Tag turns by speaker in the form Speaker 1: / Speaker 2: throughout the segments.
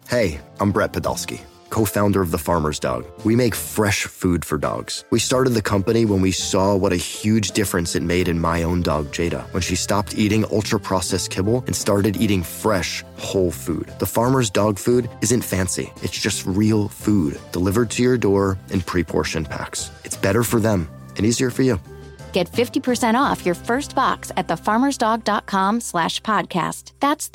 Speaker 1: Hey, I'm Brett Podolsky, co-founder of The Farmer's Dog. We make fresh food for dogs. We started the company when we saw what a huge difference it made in my own dog, Jada, when she stopped eating ultra-processed kibble and started eating fresh, whole food. The Farmer's Dog food isn't fancy. It's just real food delivered to your door in pre-portioned packs. It's better for them and easier for you.
Speaker 2: Get 50% off your first box at thefarmersdog.com/podcast. That's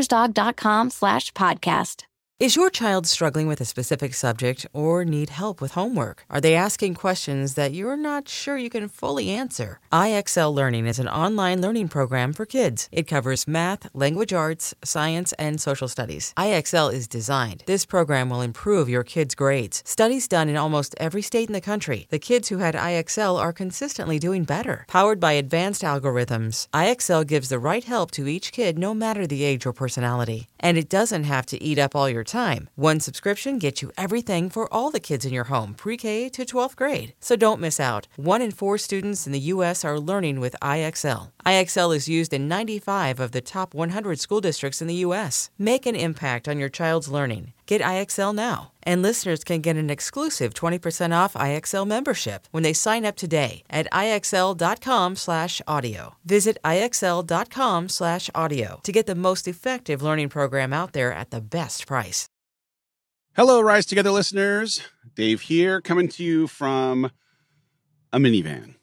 Speaker 2: thefarmersdog.com/podcast.
Speaker 3: Is your child struggling with a specific subject or need help with homework? Are they asking questions that you're not sure you can fully answer? IXL Learning is an online learning program for kids. It covers math, language arts, science, and social studies. IXL is designed. This program will improve your kids' grades. Studies done in almost every state in the country. The kids who had IXL are consistently doing better. Powered by advanced algorithms, IXL gives the right help to each kid no matter the age or personality. And it doesn't have to eat up all your time. One subscription gets you everything for all the kids in your home, pre-K to 12th grade. So don't miss out. 1 in 4 students in the U.S. are learning with IXL. IXL is used in 95 of the top 100 school districts in the U.S. Make an impact on your child's learning. Get IXL now. And listeners can get an exclusive 20% off IXL membership when they sign up today at IXL.com/audio. Visit IXL.com/audio to get the most effective learning program out there at the best price.
Speaker 4: Hello, Rise Together listeners. Dave here, coming to you from a minivan.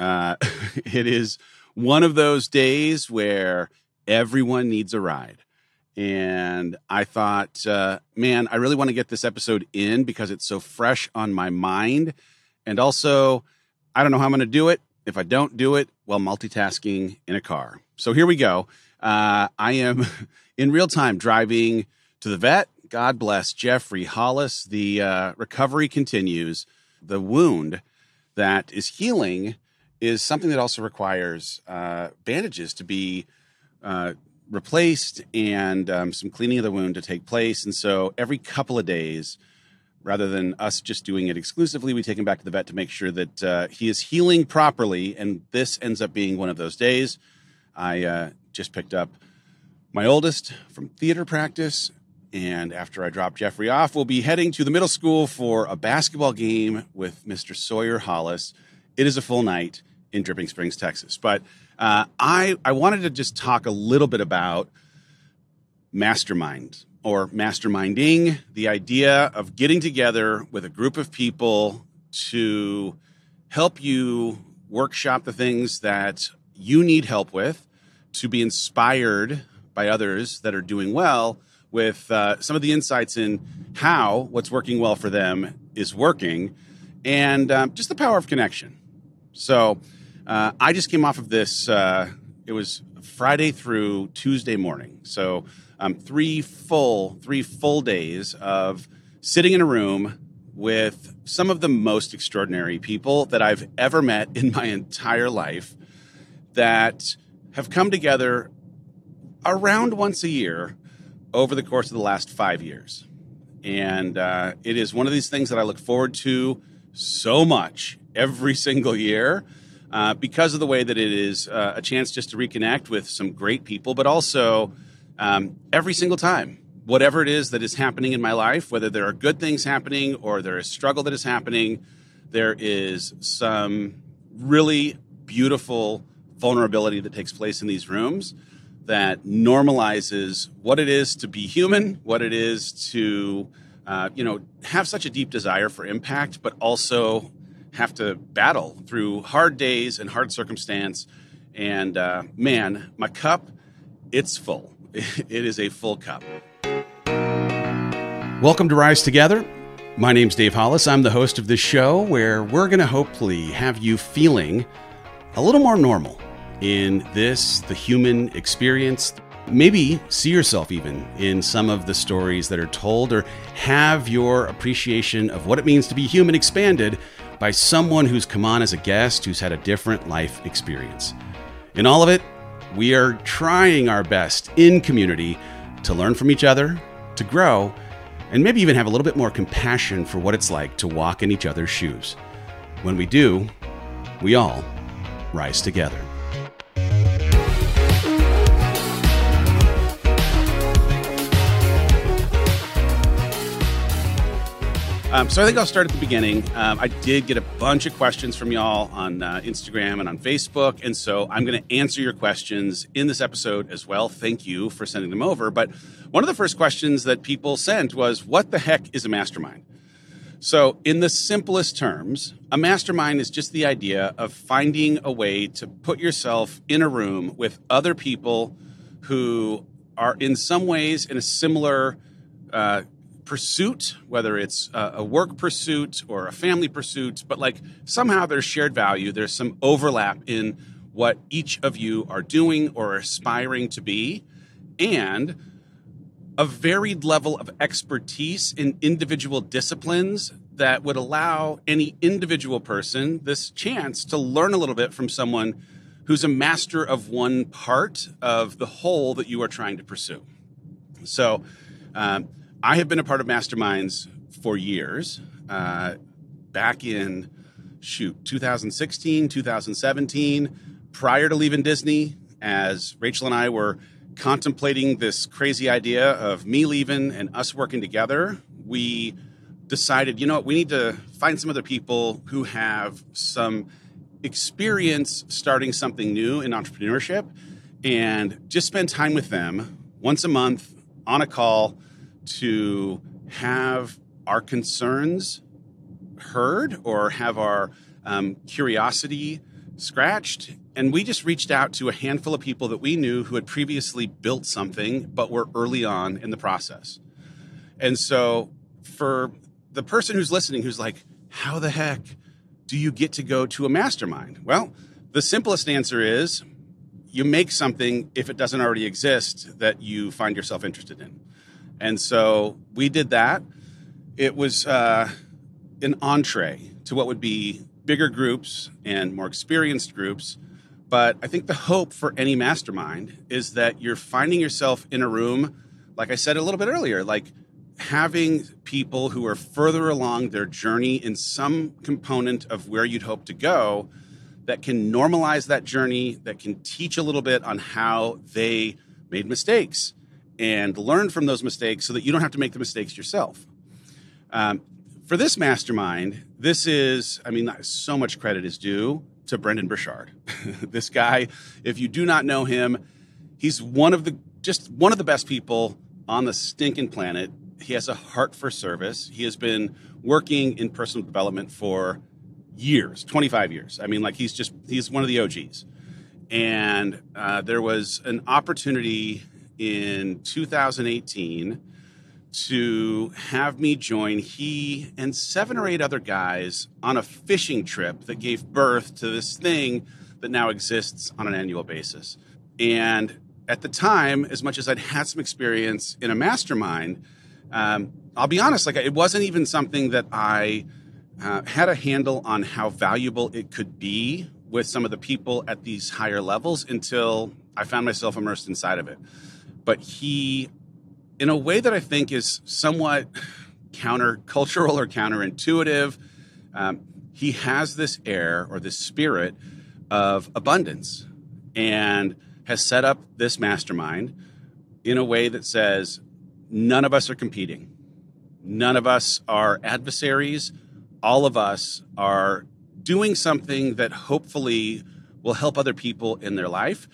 Speaker 4: It is one of those days where everyone needs a ride. And I thought, man, I really want to get this episode in because it's so fresh on my mind. And also, I don't know how I'm going to do it. If I don't do it, well, multitasking in a car. So here we go. I am in real time driving to the vet. God bless Jeffrey Hollis. The recovery continues. The wound that is healing is something that also requires bandages to be replaced and some cleaning of the wound to take place. And so every couple of days, rather than us just doing it exclusively, we take him back to the vet to make sure that he is healing properly. And this ends up being one of those days. I just picked up my oldest from theater practice. And after I drop Jeffrey off, we'll be heading to the middle school for a basketball game with Mr. Sawyer Hollis. It is a full night in Dripping Springs, Texas. But I wanted to just talk a little bit about mastermind or masterminding, the idea of getting together with a group of people to help you workshop the things that you need help with, to be inspired by others that are doing well with some of the insights in how what's working well for them is working, and just the power of connection. So I just came off of this. It was Friday through Tuesday morning. So 3 full days of sitting in a room with some of the most extraordinary people that I've ever met in my entire life that have come together around once a year over the course of the last 5 years. And it is one of these things that I look forward to so much every single year. Because of the way that it is a chance just to reconnect with some great people, but also every single time, whatever it is that is happening in my life, whether there are good things happening or there is struggle that is happening, there is some really beautiful vulnerability that takes place in these rooms that normalizes what it is to be human, what it is to have such a deep desire for impact, but also have to battle through hard days and hard circumstance. And man, my cup, it's full. It is a full cup. Welcome to Rise Together. My name's Dave Hollis. I'm the host of this show where we're going to hopefully have you feeling a little more normal in the human experience. Maybe see yourself even in some of the stories that are told, or have your appreciation of what it means to be human expanded by someone who's come on as a guest who's had a different life experience. In all of it, we are trying our best in community to learn from each other, to grow, and maybe even have a little bit more compassion for what it's like to walk in each other's shoes. When we do, we all rise together. So I think I'll start at the beginning. I did get a bunch of questions from y'all on Instagram and on Facebook, and so I'm going to answer your questions in this episode as well. Thank you for sending them over. But one of the first questions that people sent was, what the heck is a mastermind? So in the simplest terms, a mastermind is just the idea of finding a way to put yourself in a room with other people who are in some ways in a similar pursuit, whether it's a work pursuit or a family pursuit, but like somehow there's shared value. There's some overlap in what each of you are doing or aspiring to be, and a varied level of expertise in individual disciplines that would allow any individual person this chance to learn a little bit from someone who's a master of one part of the whole that you are trying to pursue. So I have been a part of masterminds for years, back in, 2016, 2017, prior to leaving Disney, as Rachel and I were contemplating this crazy idea of me leaving and us working together. We decided, you know what, we need to find some other people who have some experience starting something new in entrepreneurship and just spend time with them once a month on a call to have our concerns heard or have our curiosity scratched. And we just reached out to a handful of people that we knew who had previously built something, but were early on in the process. And so for the person who's listening, who's like, how the heck do you get to go to a mastermind? Well, the simplest answer is you make something, if it doesn't already exist, that you find yourself interested in. And so we did that. It was an entree to what would be bigger groups and more experienced groups. But I think the hope for any mastermind is that you're finding yourself in a room, like I said a little bit earlier, like having people who are further along their journey in some component of where you'd hope to go that can normalize that journey, that can teach a little bit on how they made mistakes and learn from those mistakes so that you don't have to make the mistakes yourself. For this mastermind, this is, so much credit is due to Brendon Burchard. This guy, if you do not know him, he's one of the best people on the stinking planet. He has a heart for service. He has been working in personal development for years, 25 years. He's one of the OGs. And there was an opportunity in 2018 to have me join he and 7 or 8 other guys on a fishing trip that gave birth to this thing that now exists on an annual basis. And at the time, as much as I'd had some experience in a mastermind, I'll be honest, it wasn't even something that I had a handle on how valuable it could be with some of the people at these higher levels until I found myself immersed inside of it. But he, in a way that I think is somewhat countercultural or counterintuitive, he has this air or this spirit of abundance and has set up this mastermind in a way that says none of us are competing. None of us are adversaries. All of us are doing something that hopefully will help other people in their life.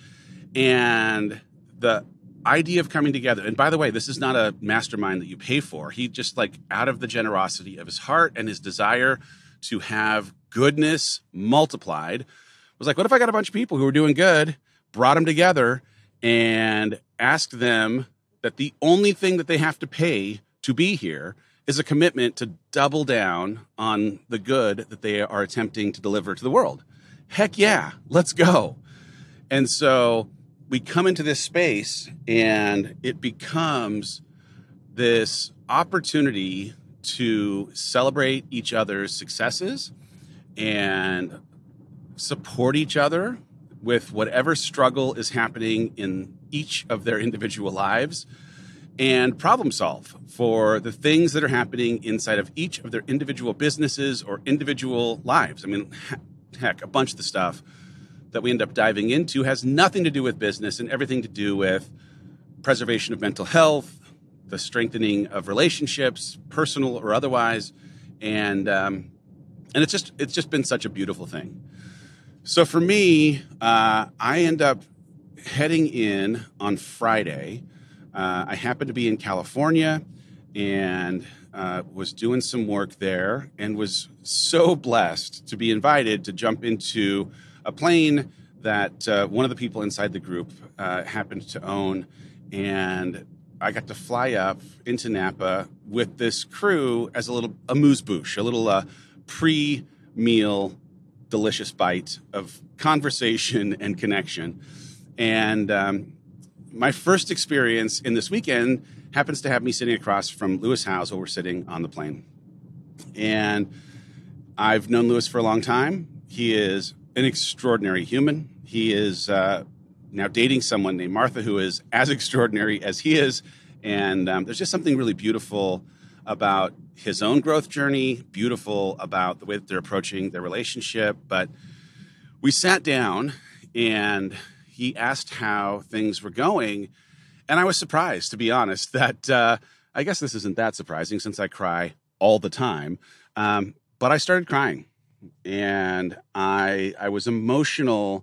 Speaker 4: And the idea of coming together, and by the way, this is not a mastermind that you pay for. He just out of the generosity of his heart and his desire to have goodness multiplied, was like, what if I got a bunch of people who were doing good, brought them together and asked them that the only thing that they have to pay to be here is a commitment to double down on the good that they are attempting to deliver to the world. Heck yeah, let's go. And so we come into this space and it becomes this opportunity to celebrate each other's successes and support each other with whatever struggle is happening in each of their individual lives, and problem solve for the things that are happening inside of each of their individual businesses or individual lives. Heck, a bunch of the stuff that we end up diving into has nothing to do with business and everything to do with preservation of mental health, the strengthening of relationships, personal or otherwise. And it's just been such a beautiful thing. So for me, I end up heading in on Friday. I happened to be in California and was doing some work there, and was so blessed to be invited to jump into a plane that one of the people inside the group happened to own. And I got to fly up into Napa with this crew as a amuse-bouche, a little pre-meal delicious bite of conversation and connection. And my first experience in this weekend happens to have me sitting across from Lewis Howes while we're sitting on the plane. And I've known Lewis for a long time. He is an extraordinary human. He is now dating someone named Martha who is as extraordinary as he is. And there's just something really beautiful about his own growth journey, beautiful about the way that they're approaching their relationship. But we sat down and he asked how things were going. And I was surprised, to be honest, that I guess this isn't that surprising since I cry all the time. But I started crying, and I was emotional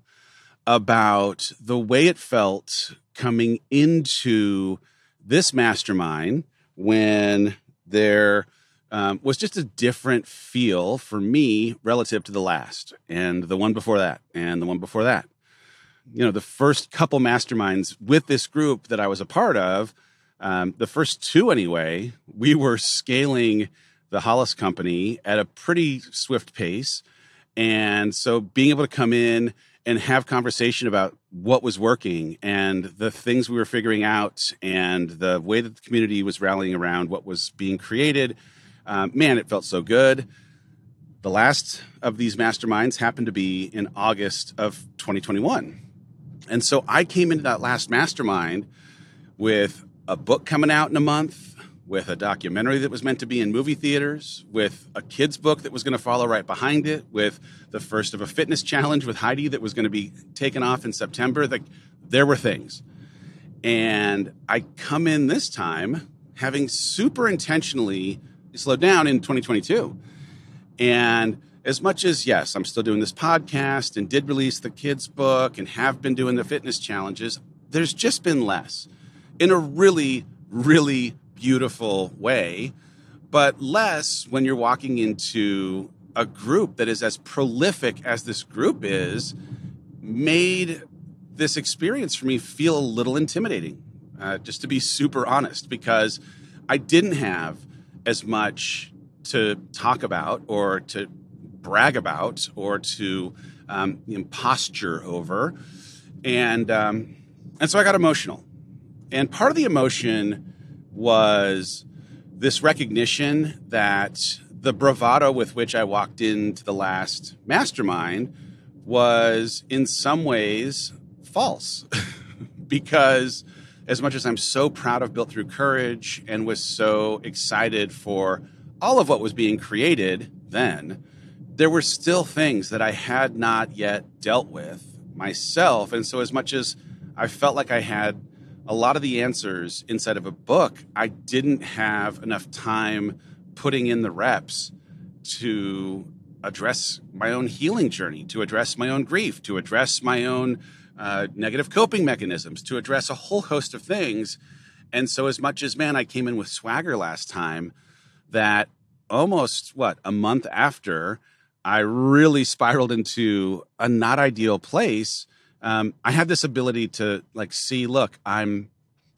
Speaker 4: about the way it felt coming into this mastermind when there was just a different feel for me relative to the last, and the one before that, and the one before that. You know, the first couple masterminds with this group that I was a part of, the first two anyway, we were scaling the Hollis company at a pretty swift pace. And so being able to come in and have conversation about what was working and the things we were figuring out and the way that the community was rallying around what was being created, man, it felt so good. The last of these masterminds happened to be in August of 2021. And so I came into that last mastermind with a book coming out in a month, with a documentary that was meant to be in movie theaters, with a kid's book that was going to follow right behind it, with the first of a fitness challenge with Heidi that was going to be taken off in September. There were things. And I come in this time having super intentionally slowed down in 2022. And as much as, yes, I'm still doing this podcast and did release the kids' book and have been doing the fitness challenges, there's just been less in a really, really beautiful way, but less when you're walking into a group that is as prolific as this group is, made this experience for me feel a little intimidating, just to be super honest, because I didn't have as much to talk about or to brag about or to posture over. And so I got emotional. And part of the emotion was this recognition that the bravado with which I walked into the last mastermind was in some ways false. Because as much as I'm so proud of Built Through Courage and was so excited for all of what was being created then, there were still things that I had not yet dealt with myself. And so as much as I felt like I had a lot of the answers inside of a book, I didn't have enough time putting in the reps to address my own healing journey, to address my own grief, to address my own negative coping mechanisms, to address a whole host of things. And so as much as, man, I came in with swagger last time, that almost, a month after I really spiraled into a not ideal place, I had this ability to see, look, I'm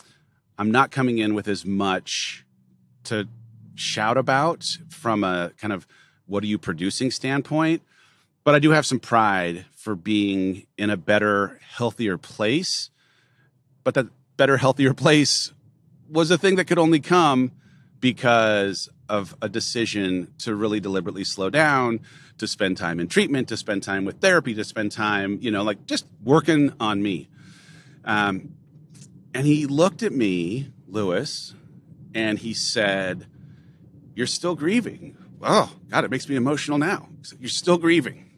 Speaker 4: not coming in with as much to shout about from a kind of what are you producing standpoint, but I do have some pride for being in a better, healthier place. But that better, healthier place was a thing that could only come because of a decision to really deliberately slow down, to spend time in treatment, to spend time with therapy, to spend time, just working on me. And he looked at me, Lewis, and he said, "You're still grieving." Oh, God, it makes me emotional now. He said, "You're still grieving."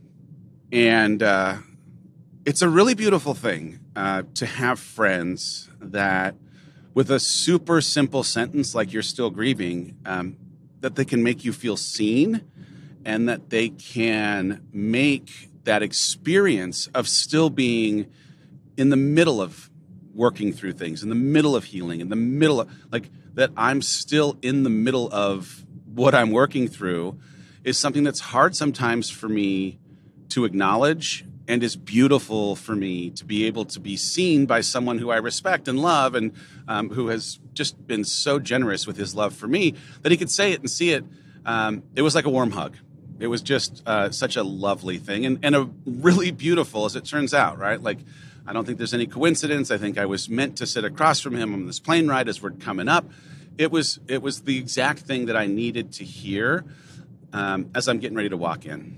Speaker 4: And it's a really beautiful thing to have friends that, with a super simple sentence like "you're still grieving," that they can make you feel seen, and that they can make that experience of still being in the middle of working through things, in the middle of healing, in the middle of, like, that I'm still in the middle of what I'm working through, is something that's hard sometimes for me to acknowledge, and is beautiful for me to be able to be seen by someone who I respect and love, and who has just been so generous with his love for me that he could say it and see it. It was like a warm hug. It was just such a lovely thing, and a really beautiful, as it turns out, right? Like, I don't think there's any coincidence. I think I was meant to sit across from him on this plane ride as we're coming up. It was the exact thing that I needed to hear as I'm getting ready to walk in.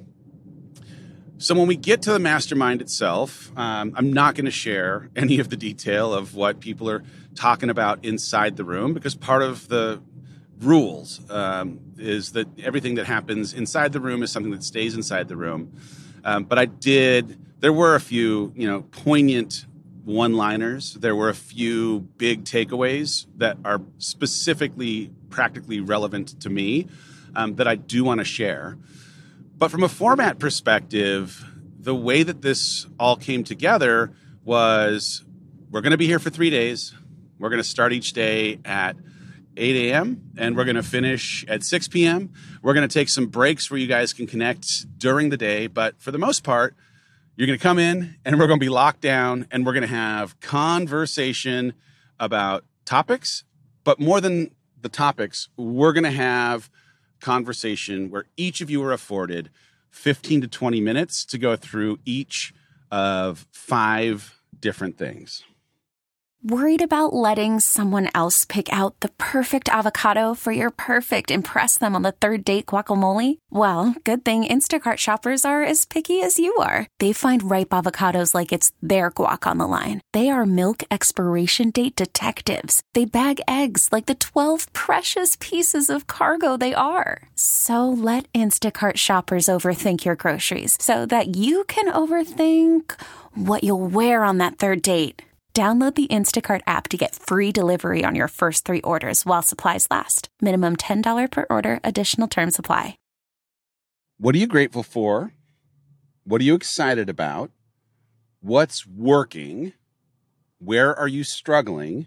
Speaker 4: So when we get to the mastermind itself, I'm not going to share any of the detail of what people are talking about inside the room, because part of the rules is that everything that happens inside the room is something that stays inside the room. But there were a few, poignant one-liners. There were a few big takeaways that are specifically practically relevant to me that I do want to share. But from a format perspective, the way that this all came together was, we're going to be here for 3 days. We're going to start each day at 8 a.m. and we're going to finish at 6 p.m. We're going to take some breaks where you guys can connect during the day. But for the most part, you're going to come in and we're going to be locked down, and we're going to have conversation about topics. But more than the topics, we're going to have conversation where each of you are afforded 15 to 20 minutes to go through each of 5 different things.
Speaker 5: Worried about letting someone else pick out the perfect avocado for your perfect impress them on the third date guacamole? Well, good thing Instacart shoppers are as picky as you are. They find ripe avocados like it's their guac on the line. They are milk expiration date detectives. They bag eggs like the 12 precious pieces of cargo they are. So let Instacart shoppers overthink your groceries so that you can overthink what you'll wear on that third date. Download the Instacart app to get free delivery on your first 3 orders while supplies last. Minimum $10 per order. Additional terms apply.
Speaker 4: What are you grateful for? What are you excited about? What's working? Where are you struggling?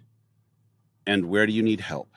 Speaker 4: And where do you need help?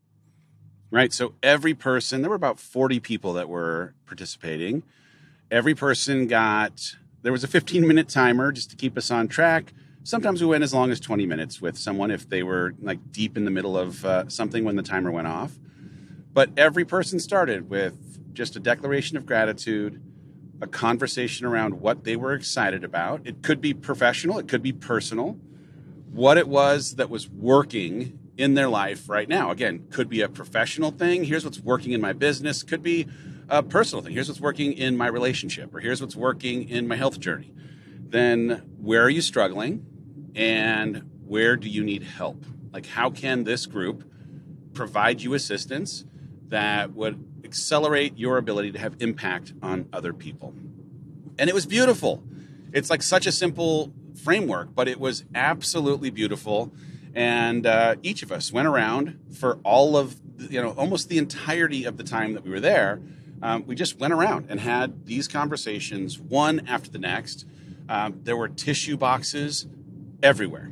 Speaker 4: Right? So every person, there were about 40 people that were participating. Every person there was a 15-minute timer just to keep us on track. Sometimes we went as long as 20 minutes with someone if they were like deep in the middle of something when the timer went off. But every person started with just a declaration of gratitude, a conversation around what they were excited about. It could be professional, it could be personal, what it was that was working in their life right now. Again, could be a professional thing. Here's what's working in my business. Could be a personal thing. Here's what's working in my relationship, or here's what's working in my health journey. Then where are you struggling? And where do you need help? Like, how can this group provide you assistance that would accelerate your ability to have impact on other people? And it was beautiful. It's like such a simple framework, but it was absolutely beautiful. And each of us went around for all of, almost the entirety of the time that we were there. We just went around and had these conversations, one after the next. There were tissue boxes everywhere.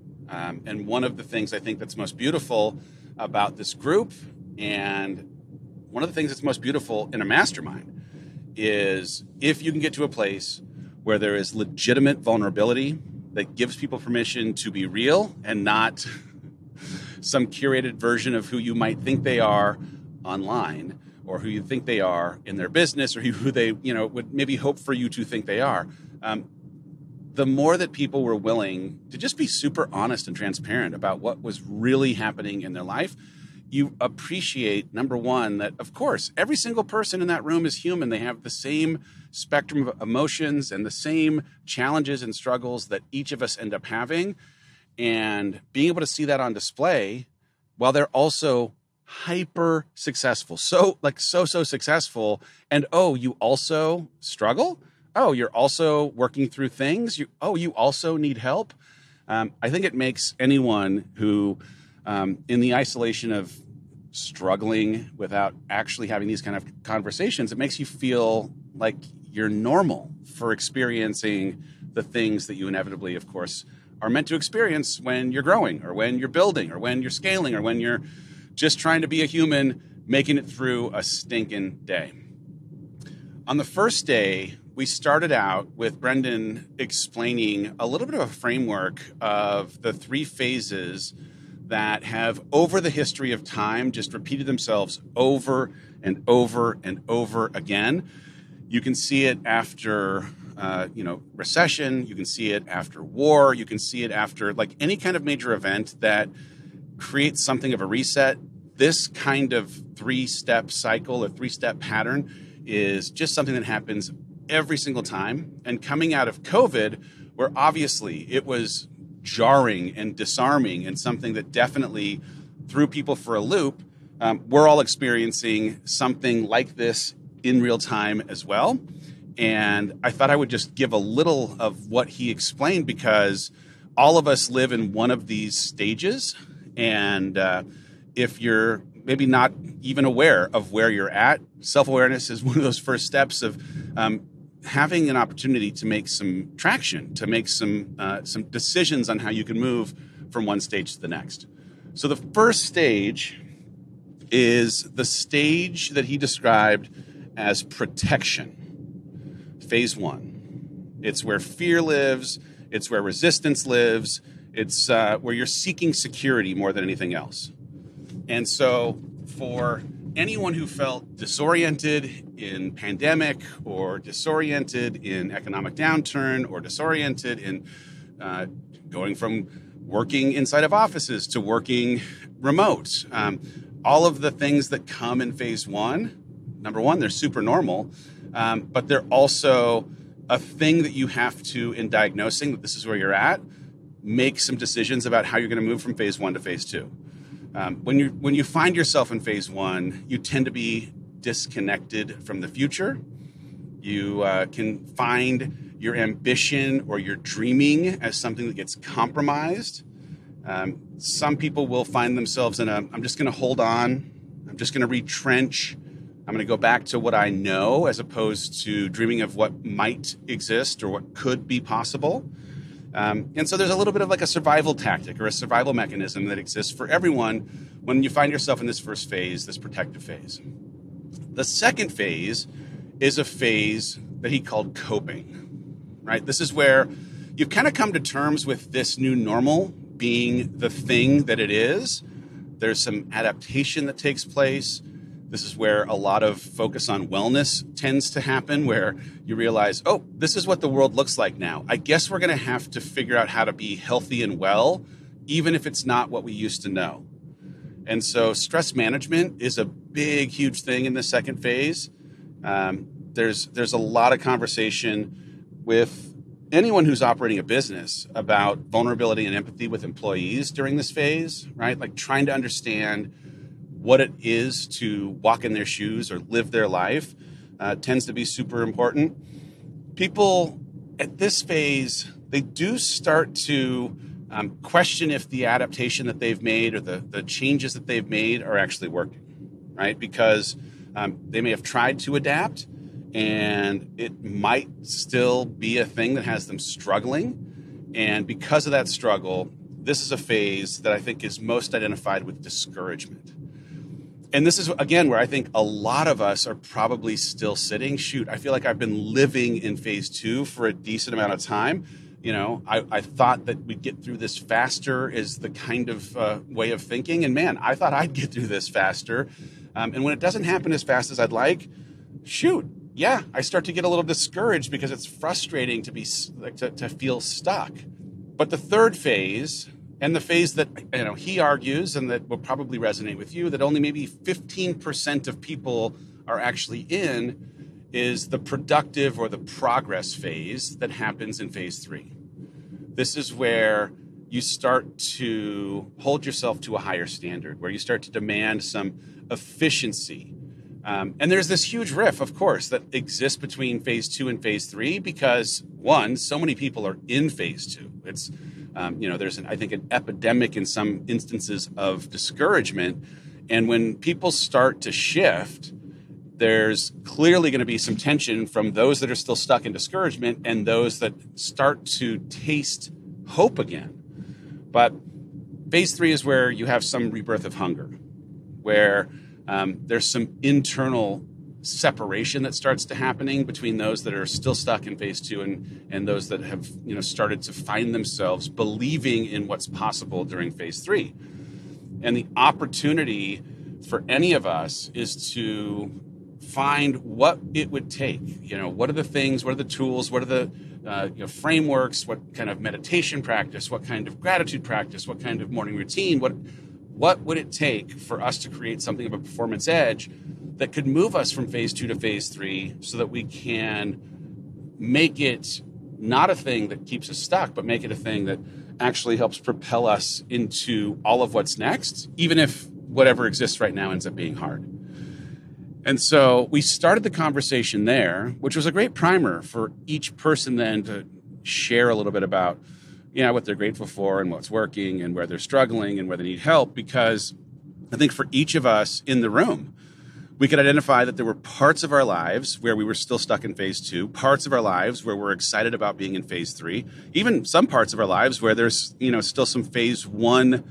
Speaker 4: And one of the things I think that's most beautiful about this group, and one of the things that's most beautiful in a mastermind, is if you can get to a place where there is legitimate vulnerability that gives people permission to be real and not some curated version of who you might think they are online, or who you think they are in their business, or who they would maybe hope for you to think they are. The more that people were willing to just be super honest and transparent about what was really happening in their life, you appreciate, number one, that, of course, every single person in that room is human. They have the same spectrum of emotions and the same challenges and struggles that each of us end up having. And being able to see that on display while they're also hyper successful, so successful. And, oh, you also struggle? Oh, you're also working through things. You also need help. I think it makes anyone who, in the isolation of struggling, without actually having these kind of conversations, it makes you feel like you're normal for experiencing the things that you inevitably, of course, are meant to experience when you're growing or when you're building or when you're scaling or when you're just trying to be a human making it through a stinking day. On the first day, we started out with Brendan explaining a little bit of a framework of the 3 phases that have, over the history of time, just repeated themselves over and over and over again. You can see it after recession. You can see it after war. You can see it after like any kind of major event that creates something of a reset. This kind of 3-step cycle or 3-step pattern is just something that happens every single time. And coming out of COVID, where obviously it was jarring and disarming and something that definitely threw people for a loop, we're all experiencing something like this in real time as well. And I thought I would just give a little of what he explained, because all of us live in one of these stages. And if you're maybe not even aware of where you're at, self-awareness is one of those first steps of having an opportunity to make some traction, to make some decisions on how you can move from one stage to the next. So the first stage is the stage that he described as protection, phase 1. It's where fear lives. It's where resistance lives. It's where you're seeking security more than anything else. And so for anyone who felt disoriented in pandemic or disoriented in economic downturn or disoriented in going from working inside of offices to working remote, all of the things that come in phase 1, number 1, they're super normal, but they're also a thing that you have to, in diagnosing that this is where you're at, make some decisions about how you're going to move from phase 1 to phase 2. When you find yourself in phase 1, you tend to be disconnected from the future. You can find your ambition or your dreaming as something that gets compromised. Some people will find themselves in I'm just going to hold on. I'm just going to retrench. I'm going to go back to what I know, as opposed to dreaming of what might exist or what could be possible. And so there's a little bit of like a survival tactic or a survival mechanism that exists for everyone when you find yourself in this first phase, this protective phase. The second phase is a phase that he called coping, right? This is where you've kind of come to terms with this new normal being the thing that it is. There's some adaptation that takes place. This is where a lot of focus on wellness tends to happen, where you realize, oh, this is what the world looks like now. I guess we're going to have to figure out how to be healthy and well, even if it's not what we used to know. And so stress management is a big, huge thing in the second phase. There's a lot of conversation with anyone who's operating a business about vulnerability and empathy with employees during this phase, right? Like trying to understand what it is to walk in their shoes or live their life tends to be super important. People at this phase, they do start to question if the adaptation that they've made or the changes that they've made are actually working, right? Because they may have tried to adapt and it might still be a thing that has them struggling. And because of that struggle, this is a phase that I think is most identified with discouragement. And this is, again, where I think a lot of us are probably still sitting. Shoot, I feel like I've been living in phase 2 for a decent amount of time. You know, I thought that we'd get through this faster is the kind of way of thinking. And man, I thought I'd get through this faster. And when it doesn't happen as fast as I'd like, shoot, yeah, I start to get a little discouraged because it's frustrating to be to feel stuck. But the third phase, and the phase that he argues and that will probably resonate with you, that only maybe 15% of people are actually in, is the productive or the progress phase that happens in phase 3. This is where you start to hold yourself to a higher standard, where you start to demand some efficiency. And there's this huge riff, of course, that exists between phase 2 and phase 3 because, one, so many people are in phase 2. It's there's, I think, an epidemic in some instances of discouragement. And when people start to shift, there's clearly going to be some tension from those that are still stuck in discouragement and those that start to taste hope again. But phase 3 is where you have some rebirth of hunger, where there's some internal separation that starts to happening between those that are still stuck in phase 2 and those that have started to find themselves believing in what's possible during phase 3. And the opportunity for any of us is to find what it would take. What are the things, what are the tools, what are the frameworks, what kind of meditation practice, what kind of gratitude practice, what kind of morning routine, what would it take for us to create something of a performance edge that could move us from phase 2 to phase 3 so that we can make it not a thing that keeps us stuck, but make it a thing that actually helps propel us into all of what's next, even if whatever exists right now ends up being hard. And so we started the conversation there, which was a great primer for each person then to share a little bit about, what they're grateful for and what's working and where they're struggling and where they need help. Because I think for each of us in the room, we could identify that there were parts of our lives where we were still stuck in phase 2, parts of our lives where we're excited about being in phase 3, even some parts of our lives where there's, still some phase 1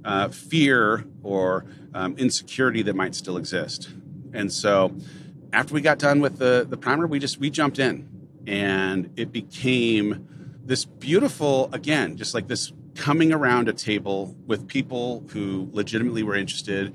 Speaker 4: fear or insecurity that might still exist. And so after we got done with the primer, we jumped in, and it became this beautiful, again, just like this coming around a table with people who legitimately were interested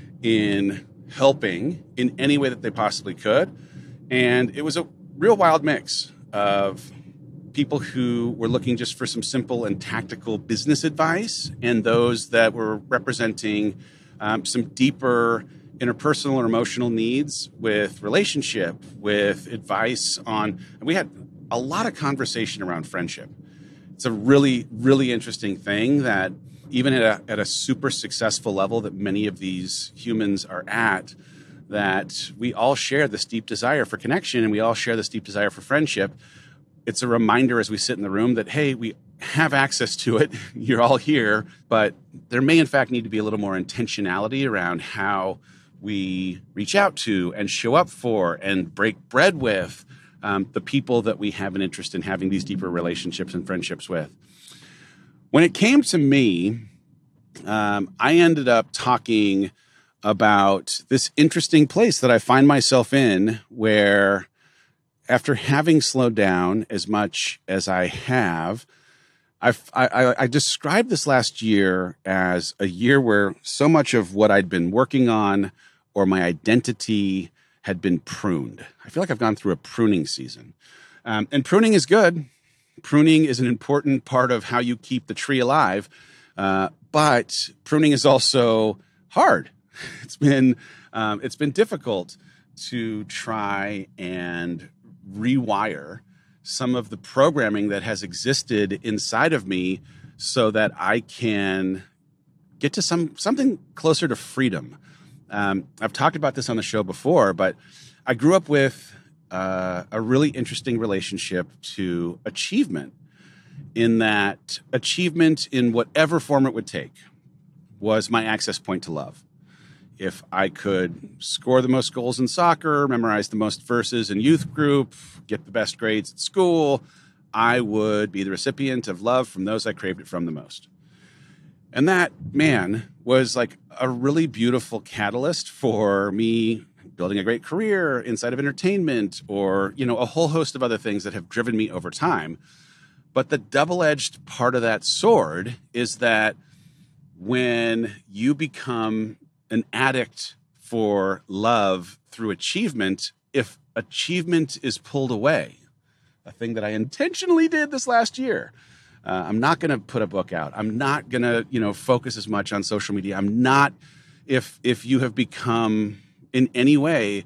Speaker 4: in helping in any way that they possibly could. And it was a real wild mix of people who were looking just for some simple and tactical business advice, and those that were representing some deeper interpersonal or emotional needs with relationship, with advice on, and we had a lot of conversation around friendship. It's a really, really interesting thing that even at a super successful level that many of these humans are at, that we all share this deep desire for connection and we all share this deep desire for friendship. It's a reminder as we sit in the room that, hey, we have access to it. You're all here, but there may in fact need to be a little more intentionality around how we reach out to and show up for and break bread with the people that we have an interest in having these deeper relationships and friendships with. When it came to me, I ended up talking about this interesting place that I find myself in, where after having slowed down as much as I have, I described this last year as a year where so much of what I'd been working on or my identity had been pruned. I feel like I've gone through a pruning season. And pruning is good. Pruning is an important part of how you keep the tree alive. But pruning is also hard. It's been difficult to try and rewire some of the programming that has existed inside of me so that I can get to something closer to freedom. I've talked about this on the show before, but I grew up with a really interesting relationship to achievement, in that achievement in whatever form it would take was my access point to love. If I could score the most goals in soccer, memorize the most verses in youth group, get the best grades at school, I would be the recipient of love from those I craved it from the most. And that, man, was like a really beautiful catalyst for me building a great career inside of entertainment, or, a whole host of other things that have driven me over time. But the double-edged part of that sword is that when you become an addict for love through achievement, if achievement is pulled away, a thing that I intentionally did this last year, I'm not going to put a book out. I'm not going to, focus as much on social media. I'm not, if you have become in any way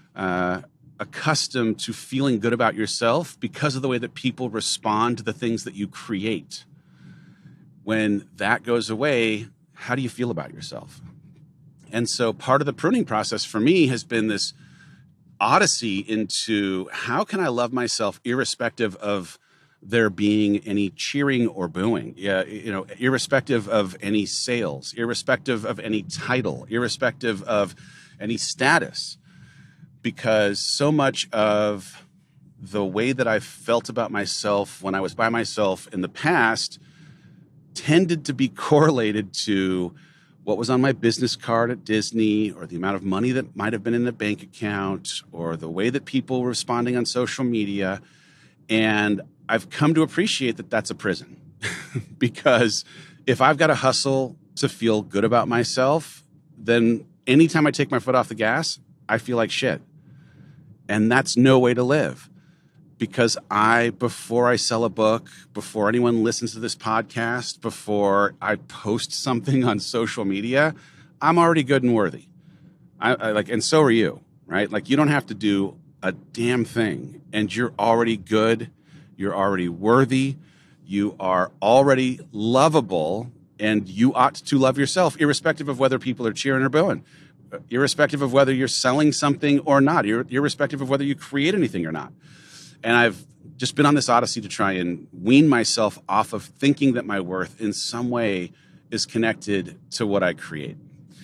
Speaker 4: accustomed to feeling good about yourself because of the way that people respond to the things that you create, when that goes away, how do you feel about yourself? And so part of the pruning process for me has been this odyssey into how can I love myself irrespective of there being any cheering or booing, irrespective of any sales, irrespective of any title, irrespective of any status, because so much of the way that I felt about myself when I was by myself in the past tended to be correlated to what was on my business card at Disney, or the amount of money that might have been in the bank account, or the way that people were responding on social media. And I've come to appreciate that that's a prison because if I've got to hustle to feel good about myself, then anytime I take my foot off the gas, I feel like shit. And that's no way to live. Because before I sell a book, before anyone listens to this podcast, before I post something on social media, I'm already good and worthy. And so are you, right? Like, you don't have to do a damn thing, and you're already good. You're already worthy. You are already lovable, and you ought to love yourself, irrespective of whether people are cheering or booing, irrespective of whether you're selling something or not, irrespective of whether you create anything or not. And I've just been on this odyssey to try and wean myself off of thinking that my worth in some way is connected to what I create.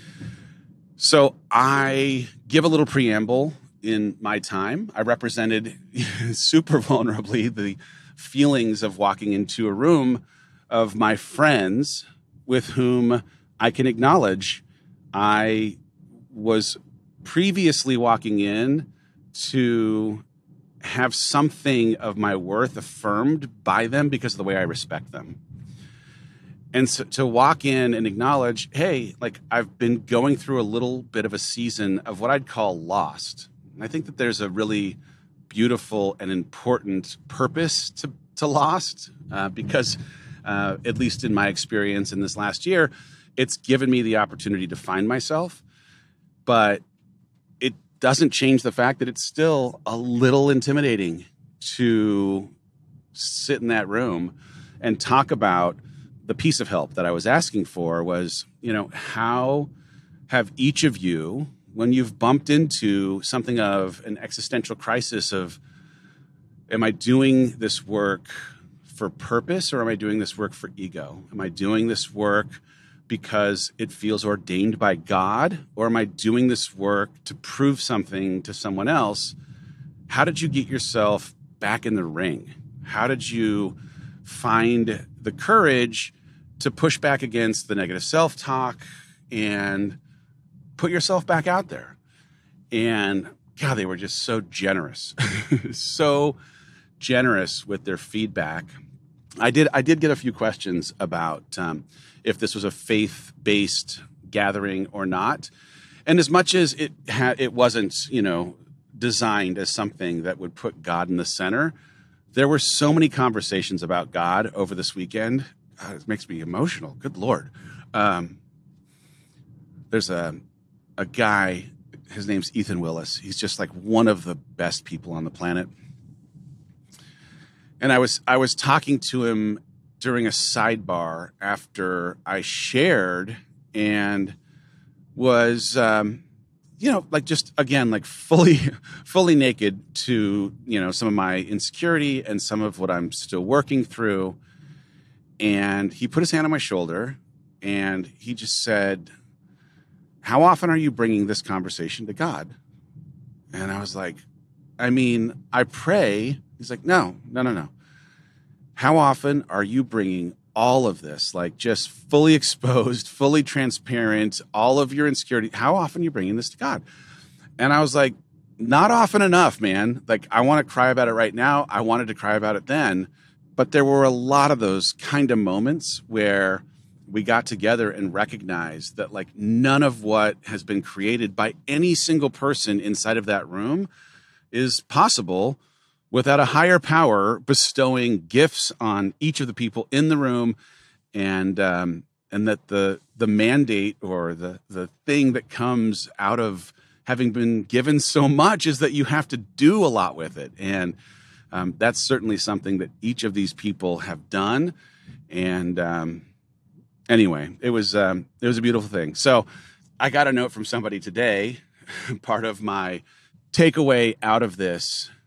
Speaker 4: So I give a little preamble in my time. I represented super vulnerably the feelings of walking into a room of my friends with whom I can acknowledge I was previously walking in to have something of my worth affirmed by them because of the way I respect them. And so to walk in and acknowledge, hey, like, I've been going through a little bit of a season of what I'd call lost. And I think that there's a really beautiful and important purpose to lost because at least in my experience in this last year, it's given me the opportunity to find myself. But it doesn't change the fact that it's still a little intimidating to sit in that room and talk about the piece of help that I was asking for was, how have each of you, when you've bumped into something of an existential crisis of, am I doing this work for purpose, or am I doing this work for ego? Am I doing this work because it feels ordained by God, or am I doing this work to prove something to someone else? How did you get yourself back in the ring? How did you find the courage to push back against the negative self-talk and put yourself back out there? And God, they were just so generous, so generous with their feedback. I did get a few questions about if this was a faith-based gathering or not. And as much as it wasn't, designed as something that would put God in the center, there were so many conversations about God over this weekend. God, it makes me emotional. Good Lord. There's a guy, his name's Ethan Willis. He's just like one of the best people on the planet. And I was talking to him during a sidebar after I shared, and was, just again, like fully naked to, some of my insecurity and some of what I'm still working through. And he put his hand on my shoulder and he just said, how often are you bringing this conversation to God? And I was like, I pray. He's like, no. How often are you bringing all of this, like just fully exposed, fully transparent, all of your insecurity? How often are you bringing this to God? And I was like, not often enough, man. Like, I want to cry about it right now. I wanted to cry about it then. But there were a lot of those kind of moments where we got together and recognized that, like, none of what has been created by any single person inside of that room is possible without a higher power bestowing gifts on each of the people in the room, and that the mandate or the thing that comes out of having been given so much is that you have to do a lot with it. And that's certainly something that each of these people have done. And anyway, it was a beautiful thing. So I got a note from somebody today. Part of my takeaway out of this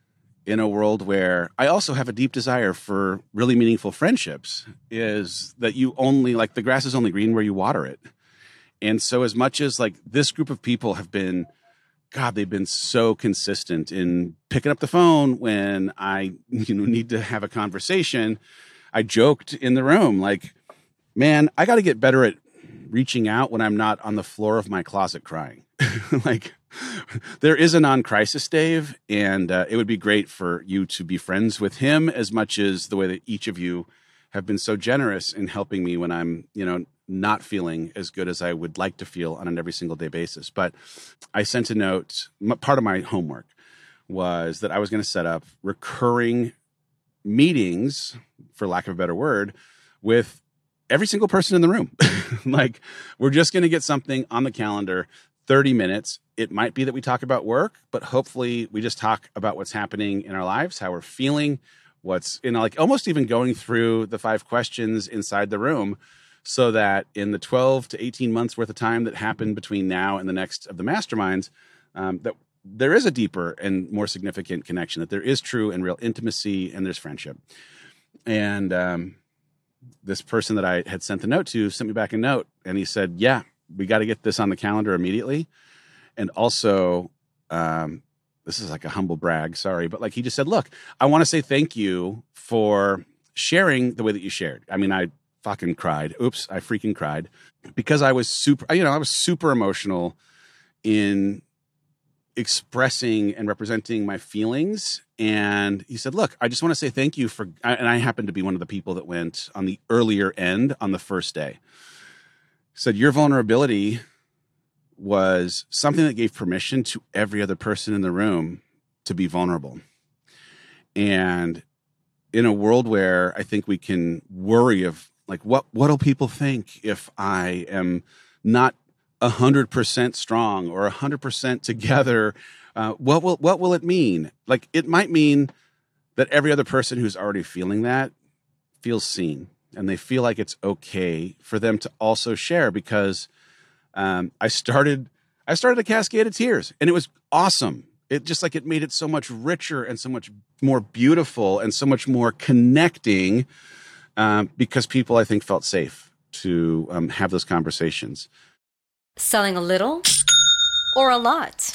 Speaker 4: in a world where I also have a deep desire for really meaningful friendships is that you only, like, the grass is only green where you water it. And so as much as like this group of people have been, God, they've been so consistent in picking up the phone when I need to have a conversation. I joked in the room, like, man, I got to get better at reaching out when I'm not on the floor of my closet crying. Like, there is a non-crisis Dave, and it would be great for you to be friends with him as much as the way that each of you have been so generous in helping me when I'm, not feeling as good as I would like to feel on an every single day basis. But I sent a note. Part of my homework was that I was going to set up recurring meetings, for lack of a better word, with every single person in the room. Like, we're just going to get something on the calendar, 30 minutes. It might be that we talk about work, but hopefully we just talk about what's happening in our lives, how we're feeling, what's, like almost even going through the 5 questions inside the room, so that in the 12 to 18 months worth of time that happened between now and the next of the masterminds, that there is a deeper and more significant connection, that there is true and real intimacy, and there's friendship. And this person that I had sent the note to sent me back a note, and he said, yeah, we got to get this on the calendar immediately. And also, this is like a humble brag, sorry, but like he just said, look, I want to say thank you for sharing the way that you shared. I mean, I fucking cried. Oops, I freaking cried, because I was super emotional in expressing and representing my feelings. And he said, look, I just want to say thank you for, and I happened to be one of the people that went on the earlier end on the first day. He said, your vulnerability was something that gave permission to every other person in the room to be vulnerable. And in a world where I think we can worry of, like, what'll people think if I am not 100% strong or 100% together? What will it mean? Like, it might mean that every other person who's already feeling that feels seen, and they feel like it's okay for them to also share, because I started a cascade of tears, and it was awesome. It just, like, it made it so much richer and so much more beautiful and so much more connecting, because people, I think, felt safe to have those conversations.
Speaker 6: Selling a little or a lot?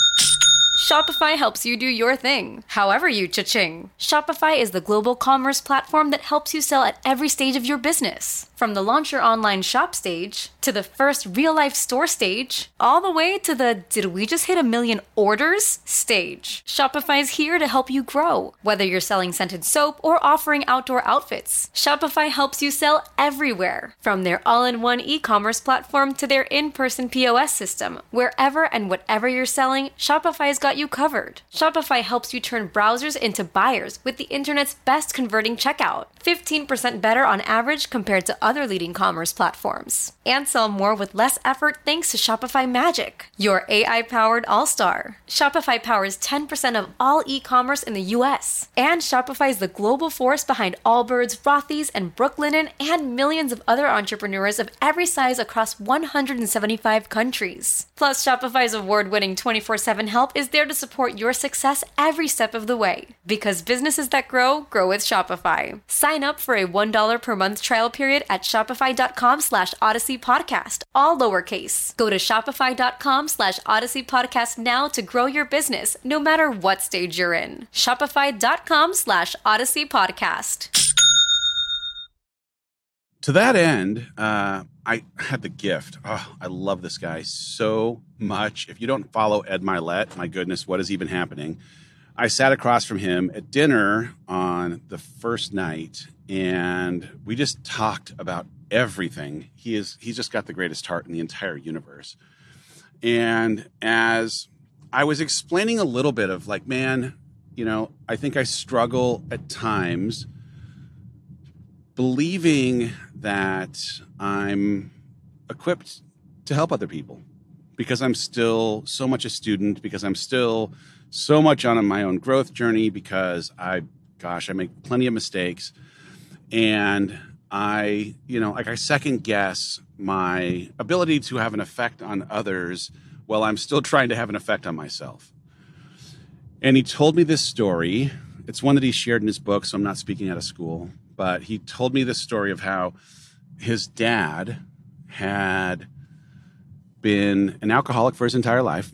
Speaker 6: Shopify helps you do your thing, however you cha-ching. Shopify is the global commerce platform that helps you sell at every stage of your business. From the launch your online shop stage, to the first real-life store stage, all the way to the did we just hit 1 million orders stage. Shopify's here to help you grow. Whether you're selling scented soap or offering outdoor outfits, Shopify helps you sell everywhere. From their all-in-one e-commerce platform to their in-person POS system, wherever and whatever you're selling, Shopify's got you covered. Shopify helps you turn browsers into buyers with the internet's best converting checkout, 15% better on average compared to other leading commerce platforms. And sell more with less effort thanks to Shopify Magic, your AI-powered all-star. Shopify powers 10% of all e-commerce in the US. And Shopify is the global force behind Allbirds, Rothy's, and Brooklinen, and millions of other entrepreneurs of every size across 175 countries. Plus, Shopify's award-winning 24/7 help is there to support your success every step of the way. Because businesses that grow with Shopify. Sign up for a $1 per month trial period at shopify.com/Odyssey Podcast, all lowercase. Go to shopify.com/Odyssey Podcast now to grow your business, no matter what stage you're in. Shopify.com/Odyssey Podcast.
Speaker 4: To that end, I had the gift. Oh, I love this guy so much. If you don't follow Ed Mylett, my goodness, what is even happening? I sat across from him at dinner on the first night, and we just talked about everything. He's just got the greatest heart in the entire universe. And as I was explaining a little bit of, like, man, I think I struggle at times believing that I'm equipped to help other people, because I'm still so much a student, because I'm still so much on my own growth journey, because I make plenty of mistakes. And I second guess my ability to have an effect on others while I'm still trying to have an effect on myself. And he told me this story. It's one that he shared in his book, so I'm not speaking out of school. But he told me this story of how his dad had been an alcoholic for his entire life,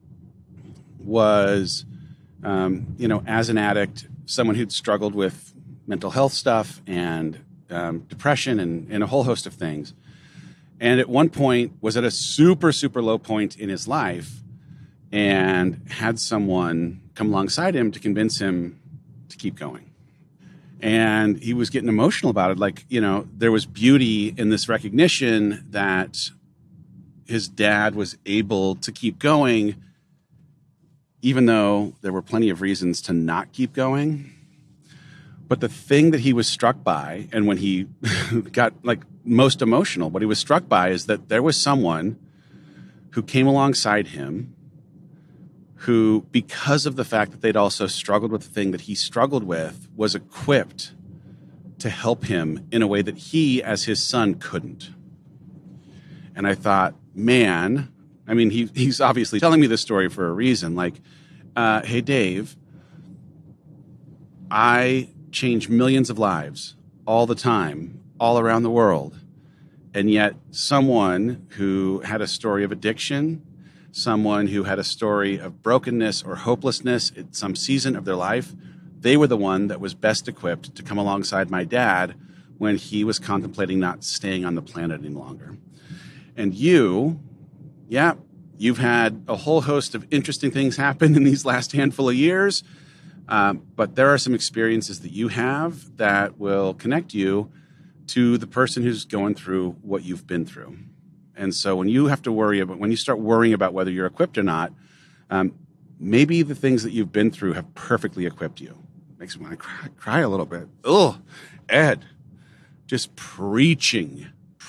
Speaker 4: was, as an addict, someone who'd struggled with mental health stuff and depression and a whole host of things. And at one point was at a super, super low point in his life and had someone come alongside him to convince him to keep going. And he was getting emotional about it. Like, there was beauty in this recognition that his dad was able to keep going, even though there were plenty of reasons to not keep going. But the thing that he was struck by, and when he got most emotional, what he was struck by is that there was someone who came alongside him who, because of the fact that they'd also struggled with the thing that he struggled with, was equipped to help him in a way that he, as his son, couldn't. And I thought, man, he's obviously telling me this story for a reason. Hey, Dave, I change millions of lives all the time, all around the world. And yet someone who had a story of addiction, someone who had a story of brokenness or hopelessness at some season of their life, they were the one that was best equipped to come alongside my dad when he was contemplating not staying on the planet any longer. And you've had a whole host of interesting things happen in these last handful of years, but there are some experiences that you have that will connect you to the person who's going through what you've been through. And so when you start worrying about whether you're equipped or not, maybe the things that you've been through have perfectly equipped you. Makes me want to cry a little bit. Oh, Ed, just preaching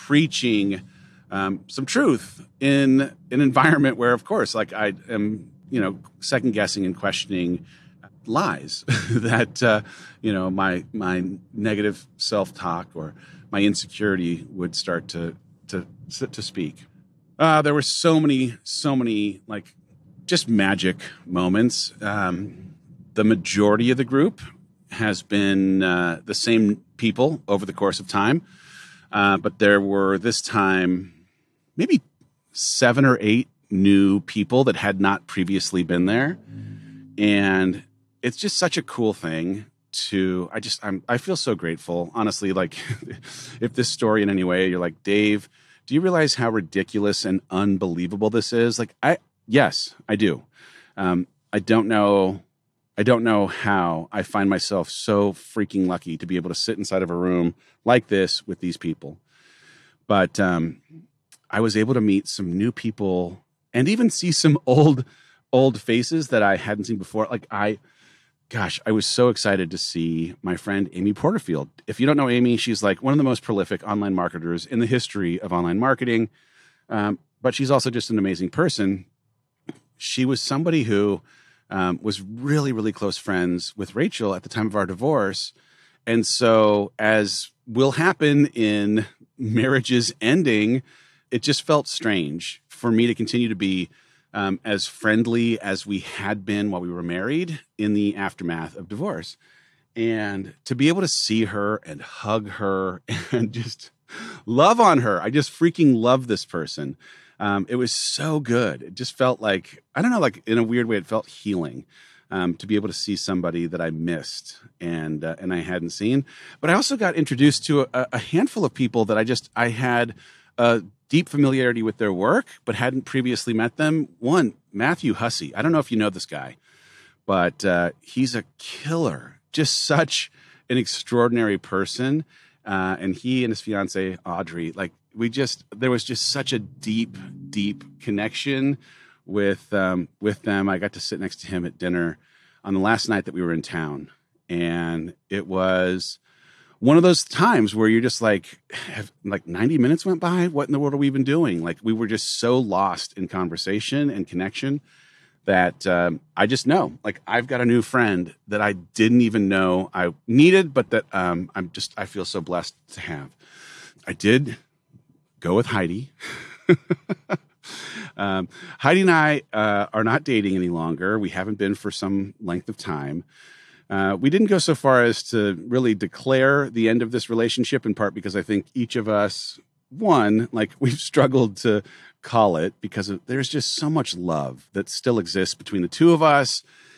Speaker 4: some truth in an environment where, of course, I am, second guessing and questioning lies that, my negative self-talk or my insecurity would start to speak. There were so many just magic moments. The majority of the group has been the same people over the course of time. But there were this time maybe 7 or 8 new people that had not previously been there. And it's just such a cool thing I feel so grateful, honestly. If this story in any way, you're like, Dave, do you realize how ridiculous and unbelievable this is? Yes, I do. I don't know how I find myself so freaking lucky to be able to sit inside of a room like this with these people. But I was able to meet some new people and even see some old faces that I hadn't seen before. I was so excited to see my friend Amy Porterfield. If you don't know Amy, she's one of the most prolific online marketers in the history of online marketing. But she's also just an amazing person. She was somebody who was really, really close friends with Rachel at the time of our divorce. And so, as will happen in marriages ending, it just felt strange for me to continue to be as friendly as we had been while we were married in the aftermath of divorce. And to be able to see her and hug her and just love on her. I just freaking love this person. It was so good. It just felt in a weird way, it felt healing to be able to see somebody that I missed and I hadn't seen. But I also got introduced to a handful of people that I had a deep familiarity with their work, but hadn't previously met them. One, Matthew Hussey. I don't know if you know this guy, but he's a killer. Just such an extraordinary person. And he and his fiance, Audrey, there was just such a deep, deep connection with them. I got to sit next to him at dinner on the last night that we were in town. And it was one of those times where you're just 90 minutes went by. What in the world are we even doing? We were just so lost in conversation and connection that I just know, I've got a new friend that I didn't even know I needed, but that I feel so blessed to have. I did go with Heidi. Heidi and I are not dating any longer. We haven't been for some length of time. We didn't go so far as to really declare the end of this relationship, in part because I think each of us, we've struggled to call it because there's just so much love that still exists between the two of us,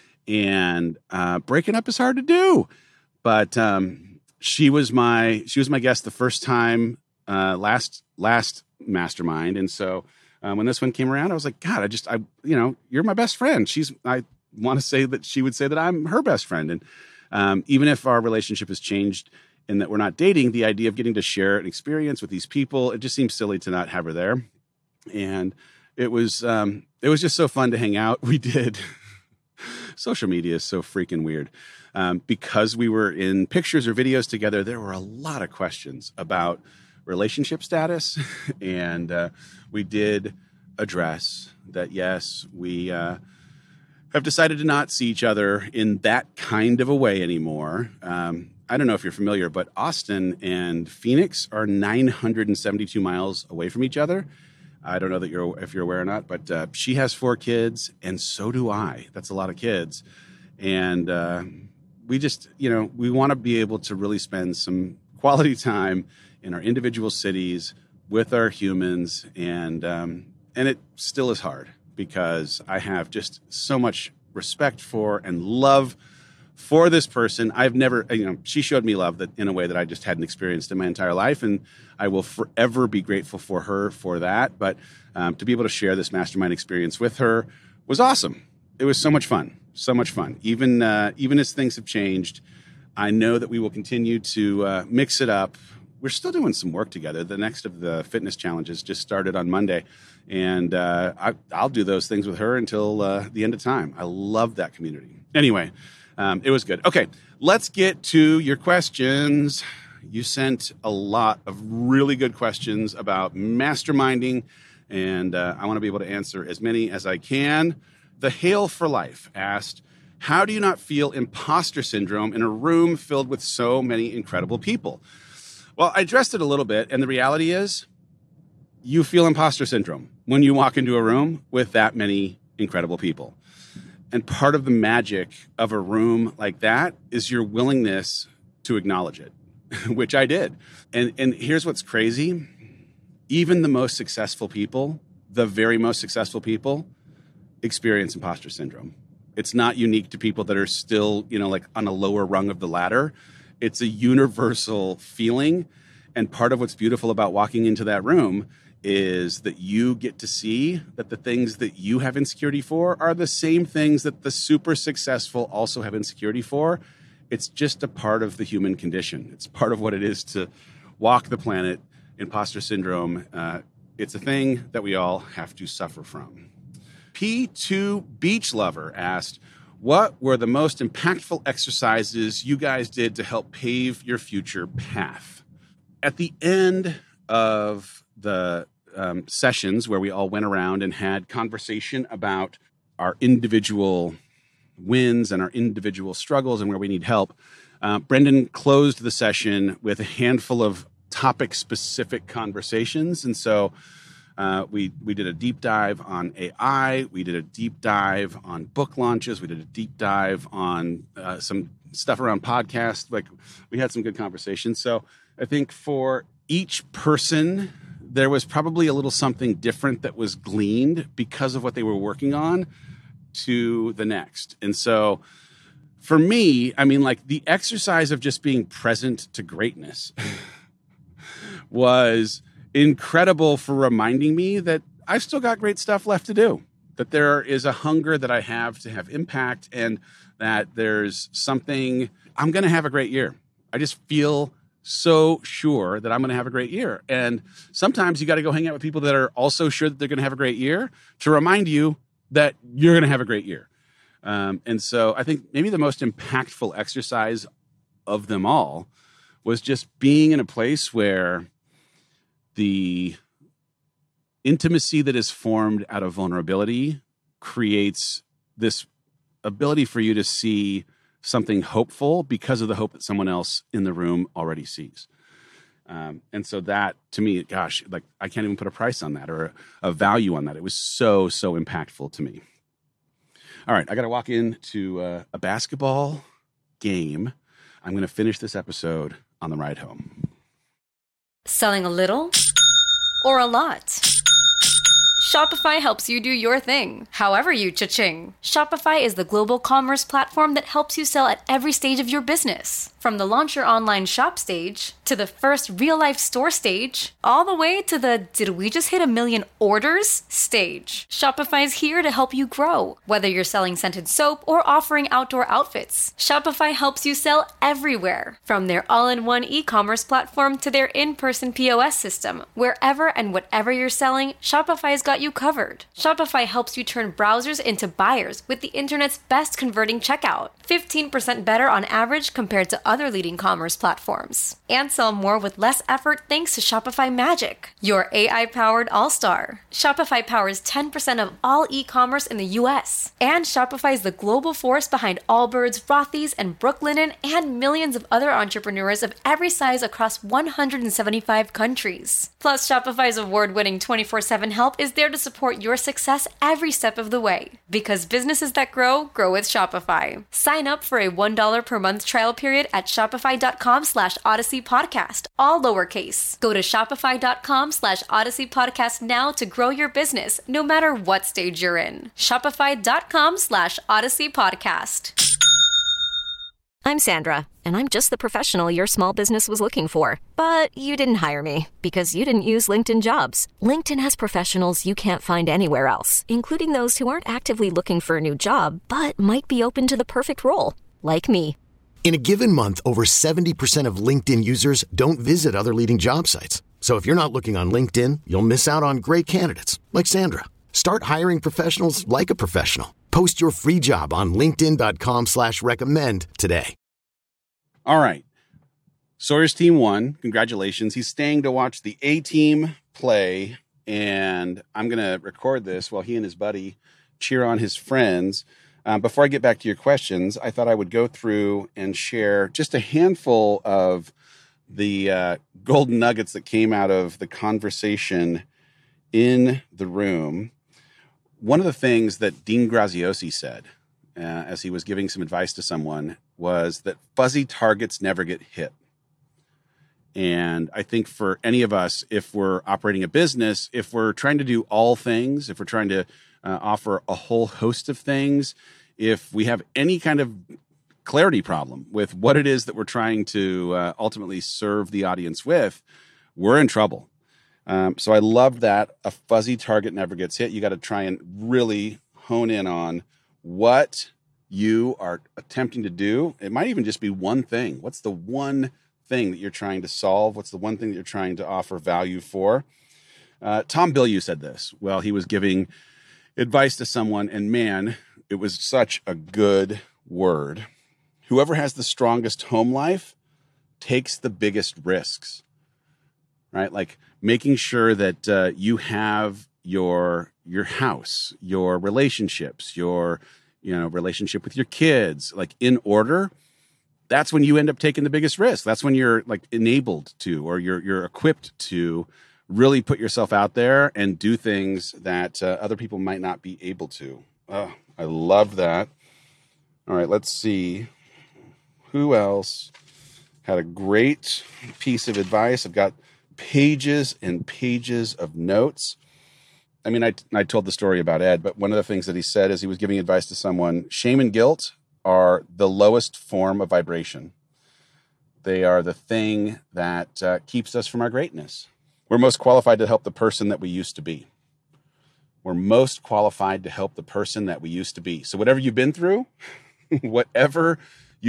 Speaker 4: and breaking up is hard to do. But she was my guest the first time last mastermind, and so when this one came around, I was like, God, you're my best friend. I want to say that she would say that I'm her best friend, and even if our relationship has changed in that we're not dating, the idea of getting to share an experience with these people, it just seems silly to not have her there. And it was just so fun to hang out. We did. Social media is so freaking weird. Because we were in pictures or videos together, there were a lot of questions about relationship status. And we did address that, yes, we have decided to not see each other in that kind of a way anymore. I don't know if you're familiar, but Austin and Phoenix are 972 miles away from each other. I don't know if you're aware or not, but she has 4 kids, and so do I. That's a lot of kids. And we just, we want to be able to really spend some quality time in our individual cities with our humans. And it still is hard because I have just so much respect for and love for this person. I've never, she showed me love that in a way that I just hadn't experienced in my entire life. And I will forever be grateful for her for that. But to be able to share this mastermind experience with her was awesome. It was so much fun, so much fun. Even as things have changed, I know that we will continue to mix it up. We're still doing some work together. The next of the fitness challenges just started on Monday. And I'll do those things with her until the end of time. I love that community. Anyway, it was good. Okay, let's get to your questions. You sent a lot of really good questions about masterminding, and I want to be able to answer as many as I can. The Hail for Life asked, how do you not feel imposter syndrome in a room filled with so many incredible people? Well, I addressed it a little bit, and the reality is you feel imposter syndrome when you walk into a room with that many incredible people. And part of the magic of a room like that is your willingness to acknowledge it, which I did. And here's what's crazy. Even the most successful people, the very most successful people, experience imposter syndrome. It's not unique to people that are still, on a lower rung of the ladder. It's a universal feeling. And part of what's beautiful about walking into that room is that you get to see that the things that you have insecurity for are the same things that the super successful also have insecurity for. It's just a part of the human condition. It's part of what it is to walk the planet. Imposter syndrome, it's a thing that we all have to suffer from. P2 Beach Lover asked, what were the most impactful exercises you guys did to help pave your future path? At the end of the sessions where we all went around and had conversation about our individual wins and our individual struggles and where we need help, Brendan closed the session with a handful of topic-specific conversations. And so we did a deep dive on AI. We did a deep dive on book launches. We did a deep dive on some stuff around podcasts. We had some good conversations. So I think for each person, there was probably a little something different that was gleaned because of what they were working on to the next. And so for me, the exercise of just being present to greatness was incredible for reminding me that I've still got great stuff left to do, that there is a hunger that I have to have impact, and that there's something, I'm going to have a great year. I just feel so sure that I'm going to have a great year. And sometimes you got to go hang out with people that are also sure that they're going to have a great year to remind you that you're going to have a great year. And so I think maybe the most impactful exercise of them all was just being in a place where the intimacy that is formed out of vulnerability creates this ability for you to see something hopeful because of the hope that someone else in the room already sees. And so that, to me, gosh, like I can't even put a price on that or a value on that. It was so, so impactful to me. All right, I got to walk into a basketball game. I'm going to finish this episode on the ride home.
Speaker 6: Selling a little or a lot? Shopify helps you do your thing, however you cha-ching. Shopify is the global commerce platform that helps you sell at every stage of your business. From the launch your online shop stage, to the first real-life store stage, all the way to the did we just hit 1 million orders stage. Shopify's here to help you grow. Whether you're selling scented soap or offering outdoor outfits, Shopify helps you sell everywhere. From their all-in-one e-commerce platform to their in-person POS system, wherever and whatever you're selling, Shopify's got you covered. Shopify helps you turn browsers into buyers with the internet's best converting checkout. 15% better on average compared to other leading commerce platforms. And sell more with less effort thanks to Shopify Magic, your AI-powered all-star. Shopify powers 10% of all e-commerce in the US. And Shopify is the global force behind Allbirds, Rothy's, and Brooklinen, and millions of other entrepreneurs of every size across 175 countries. Plus, Shopify's award-winning 24/7 help is there to support your success every step of the way. Because businesses that grow with Shopify. Sign up for a $1 per month trial period at shopify.com/Odyssey Podcast, all lowercase. Go to shopify.com/Odyssey Podcast now to grow your business, no matter what stage you're in. Shopify.com/Odyssey Podcast.
Speaker 7: I'm Sandra, and I'm just the professional your small business was looking for. But you didn't hire me because you didn't use LinkedIn Jobs. LinkedIn has professionals you can't find anywhere else, including those who aren't actively looking for a new job, but might be open to the perfect role, like me.
Speaker 8: In a given month, over 70% of LinkedIn users don't visit other leading job sites. So if you're not looking on LinkedIn, you'll miss out on great candidates like Sandra. Start hiring professionals like a professional. Post your free job on linkedin.com/recommend today.
Speaker 4: All right. Sawyer's team won. Congratulations. He's staying to watch the A-team play, and I'm going to record this while he and his buddy cheer on his friends. Before I get back to your questions, I thought I would go through and share just a handful of the golden nuggets that came out of the conversation in the room. One of the things that Dean Graziosi said as he was giving some advice to someone was that fuzzy targets never get hit. And I think for any of us, if we're operating a business, if we're trying to do all things, if we're trying to offer a whole host of things, if we have any kind of clarity problem with what it is that we're trying to ultimately serve the audience with, we're in trouble. So I love that a fuzzy target never gets hit. You got to try and really hone in on what you are attempting to do. It might even just be one thing. What's the one thing that you're trying to solve? What's the one thing that you're trying to offer value for? Tom Bilyeu said this while he was giving advice to someone, and man, it was such a good word. Whoever has the strongest home life takes the biggest risks, right? Like making sure that you have your house, your relationships, your relationship with your kids, like in order. That's when you end up taking the biggest risk. That's when you're like enabled to, or you're equipped to really put yourself out there and do things that other people might not be able to. Oh, I love that. All right, let's see. Who else had a great piece of advice? I've got pages and pages of notes. I mean, I told the story about Ed, but one of the things that he said as he was giving advice to someone, shame and guilt are the lowest form of vibration. They are the thing that keeps us from our greatness. We're most qualified to help the person that we used to be. We're most qualified to help the person that we used to be. So whatever you've been through, the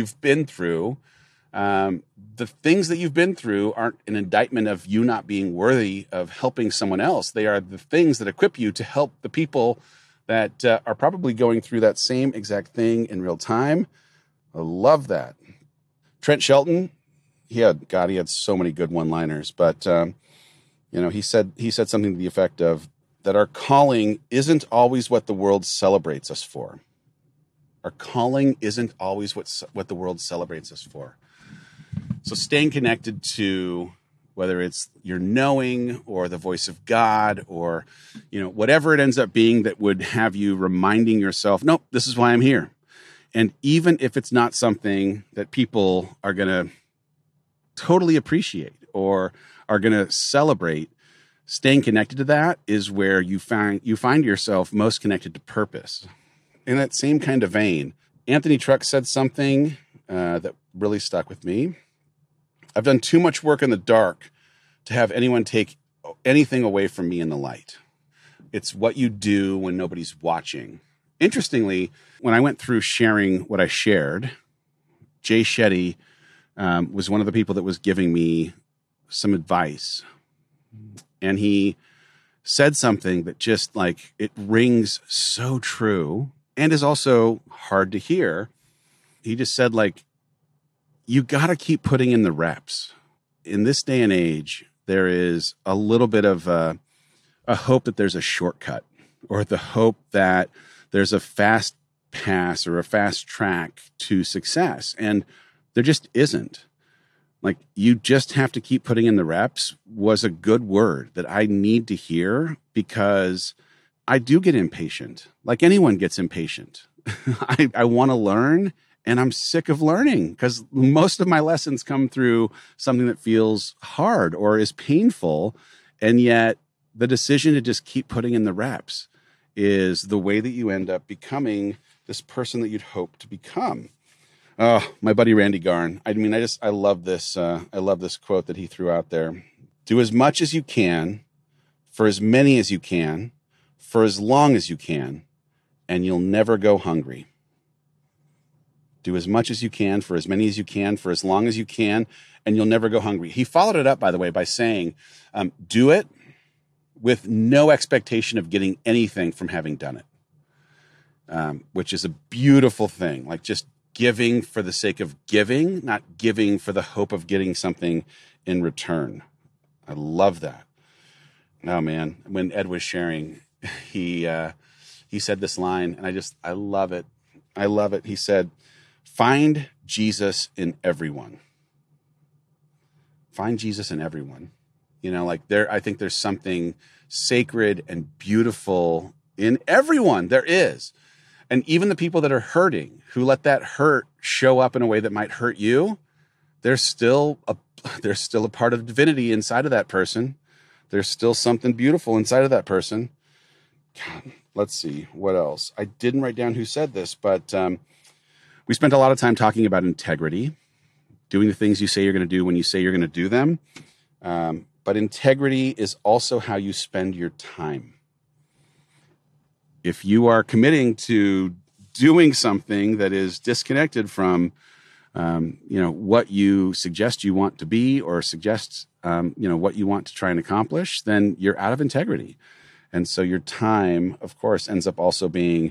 Speaker 4: things that you've been through aren't an indictment of you not being worthy of helping someone else. They are the things that equip you to help the people that are probably going through that same exact thing in real time. I love that. Trent Shelton, he had so many good one-liners, but he said something to the effect of that our calling isn't always what the world celebrates us for. Our calling isn't always what the world celebrates us for. So staying connected to whether it's your knowing or the voice of God or, whatever it ends up being that would have you reminding yourself, nope, this is why I'm here. And even if it's not something that people are going to totally appreciate or are going to celebrate, staying connected to that is where you find yourself most connected to purpose. In that same kind of vein, Anthony Truck said something that really stuck with me. I've done too much work in the dark to have anyone take anything away from me in the light. It's what you do when nobody's watching. Interestingly, when I went through sharing what I shared, Jay Shetty was one of the people that was giving me some advice. And he said something that just it rings so true and is also hard to hear. He just said, you got to keep putting in the reps. In this day and age, there is a little bit of a hope that there's a shortcut, or the hope that there's a fast pass or a fast track to success. And there just isn't. You just have to keep putting in the reps was a good word that I need to hear, because I do get impatient. Like anyone gets impatient. I want to learn, and I'm sick of learning because most of my lessons come through something that feels hard or is painful. And yet the decision to just keep putting in the reps is the way that you end up becoming this person that you'd hope to become. Oh, my buddy Randy Garn. I love this. I love this quote that he threw out there. Do as much as you can, for as many as you can, for as long as you can, and you'll never go hungry. Do as much as you can, for as many as you can, for as long as you can, and you'll never go hungry. He followed it up, by the way, by saying, do it with no expectation of getting anything from having done it, which is a beautiful thing. Just giving for the sake of giving, not giving for the hope of getting something in return. I love that. Oh man, when Ed was sharing, he said this line, and I love it. I love it. He said, "Find Jesus in everyone." Find Jesus in everyone. I think there's something sacred and beautiful in everyone. There is. And even the people that are hurting, who let that hurt show up in a way that might hurt you, there's still a part of divinity inside of that person. There's still something beautiful inside of that person. God, let's see, what else? I didn't write down who said this, but we spent a lot of time talking about integrity, doing the things you say you're going to do when you say you're going to do them. But integrity is also how you spend your time. If you are committing to doing something that is disconnected from, what you suggest you want to be or suggest, what you want to try and accomplish, then you're out of integrity. And so your time, of course, ends up also being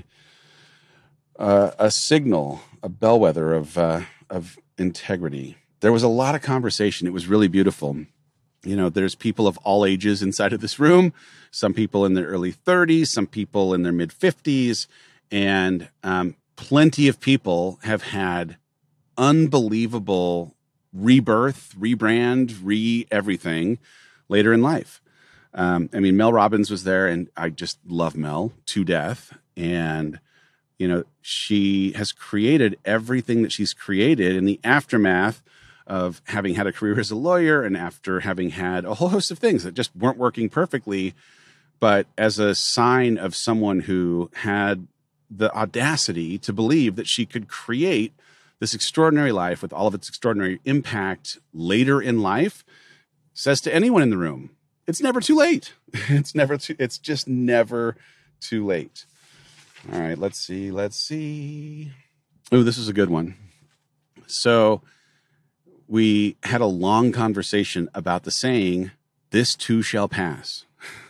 Speaker 4: a signal, a bellwether of integrity. There was a lot of conversation. It was really beautiful. There's people of all ages inside of this room, some people in their early 30s, some people in their mid 50s, and plenty of people have had unbelievable rebirth, rebrand, everything later in life. Mel Robbins was there, and I just love Mel to death. And, she has created everything that she's created in the aftermath of having had a career as a lawyer and after having had a whole host of things that just weren't working perfectly, but as a sign of someone who had the audacity to believe that she could create this extraordinary life with all of its extraordinary impact later in life, says to anyone in the room, it's never too late. It's just never too late. All right, let's see. Oh, this is a good one. So we had a long conversation about the saying, "This too shall pass,"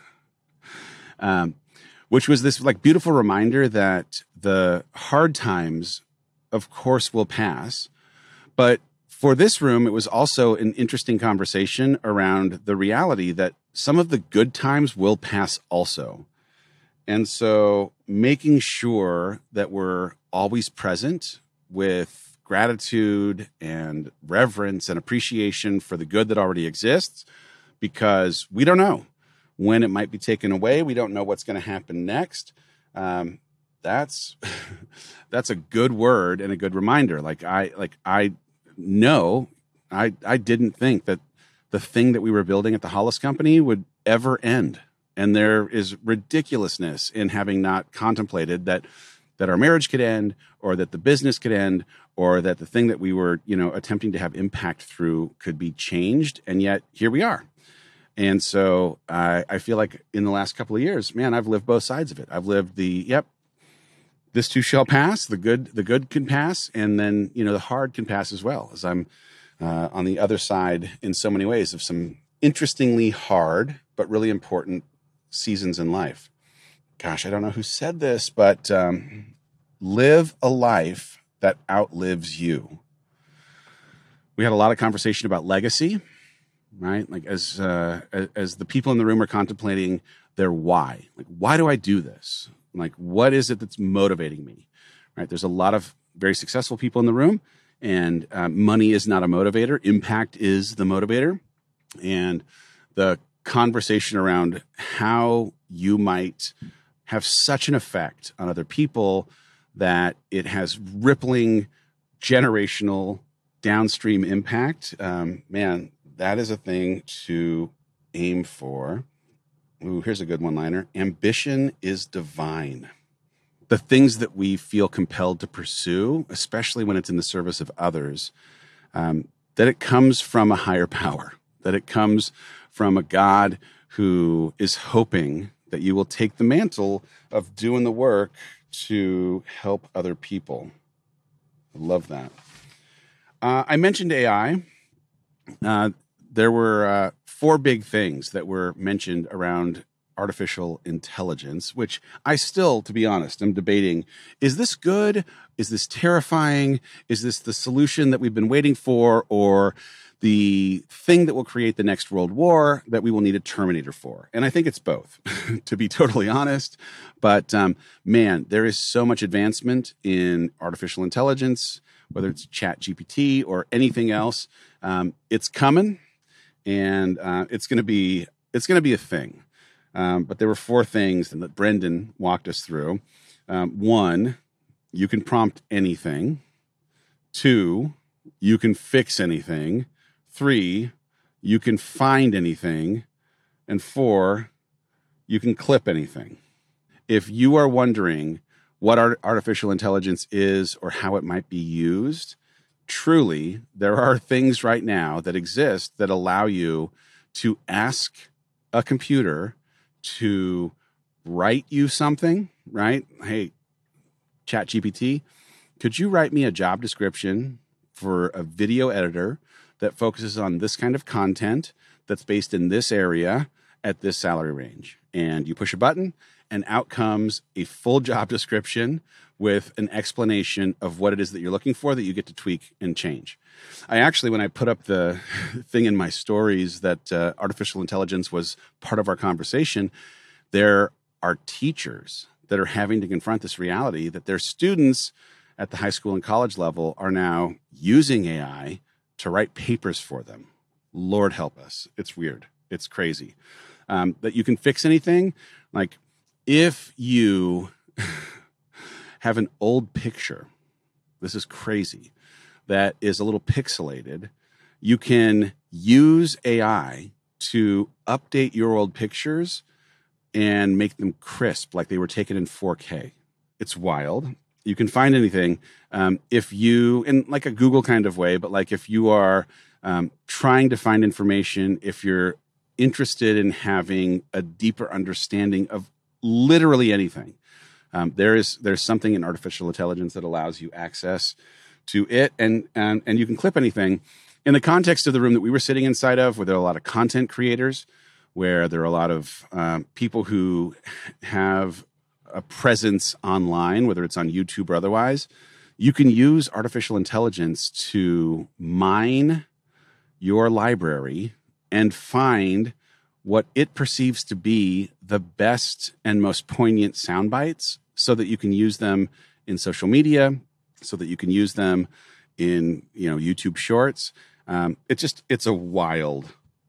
Speaker 4: which was this beautiful reminder that the hard times, of course, will pass. But for this room, it was also an interesting conversation around the reality that some of the good times will pass also. And so making sure that we're always present with gratitude and reverence and appreciation for the good that already exists, because we don't know when it might be taken away. We don't know what's going to happen next. That's a good word and a good reminder. I know I didn't think that the thing that we were building at the Hollis Company would ever end. And there is ridiculousness in having not contemplated that our marriage could end, or that the business could end, or that the thing that we were, attempting to have impact through could be changed. And yet here we are. And so I feel like in the last couple of years, man, I've lived both sides of it. I've lived this too shall pass. The good can pass. And then, the hard can pass as well, as I'm on the other side in so many ways of some interestingly hard, but really important seasons in life. Gosh, I don't know who said this, but live a life that outlives you. We had a lot of conversation about legacy, right? Like as the people in the room are contemplating their why. Like, why do I do this? Like, what is it that's motivating me? Right? There's a lot of very successful people in the room, and money is not a motivator. Impact is the motivator. And the conversation around how you might have such an effect on other people that it has rippling generational downstream impact. Man, that is a thing to aim for. Ooh, here's a good one-liner. Ambition is divine. The things that we feel compelled to pursue, especially when it's in the service of others, that it comes from a higher power, that it comes from a God who is hoping that you will take the mantle of doing the work to help other people. I love that. I mentioned AI. There were 4 big things that were mentioned around artificial intelligence, which I still, to be honest, am debating. Is this good? Is this terrifying? Is this the solution that we've been waiting for, or the thing that will create the next world war that we will need a Terminator for? And I think it's both, to be totally honest. But man, there is so much advancement in artificial intelligence, whether it's ChatGPT or anything else. It's coming, and it's going to be a thing. But there were 4 things that Brendan walked us through. 1, you can prompt anything. 2, you can fix anything. 3, you can find anything. And 4, you can clip anything. If you are wondering what artificial intelligence is or how it might be used, truly, there are things right now that exist that allow you to ask a computer to write you something, right? Hey, ChatGPT, could you write me a job description for a video editor that focuses on this kind of content that's based in this area at this salary range? And you push a button, and out comes a full job description with an explanation of what it is that you're looking for that you get to tweak and change. I actually, when I put up the thing in my stories that artificial intelligence was part of our conversation, there are teachers that are having to confront this reality that their students at the high school and college level are now using AI to write papers for them. Lord help us. It's weird. It's crazy. That you can fix anything. Like, if you have an old picture, this is crazy, that is a little pixelated, you can use AI to update your old pictures and make them crisp, like they were taken in 4K. It's wild. You can find anything. If you, in like a Google kind of way, but like if you are trying to find information, if you're interested in having a deeper understanding of literally anything, there's something in artificial intelligence that allows you access to it, and you can clip anything. In the context of the room that we were sitting inside of, where there are a lot of content creators, where there are a lot of people who have a presence online, whether it's on YouTube or otherwise, you can use artificial intelligence to mine your library and find what it perceives to be the best and most poignant sound bites, so that you can use them in social media, so that you can use them in YouTube Shorts. It's a wild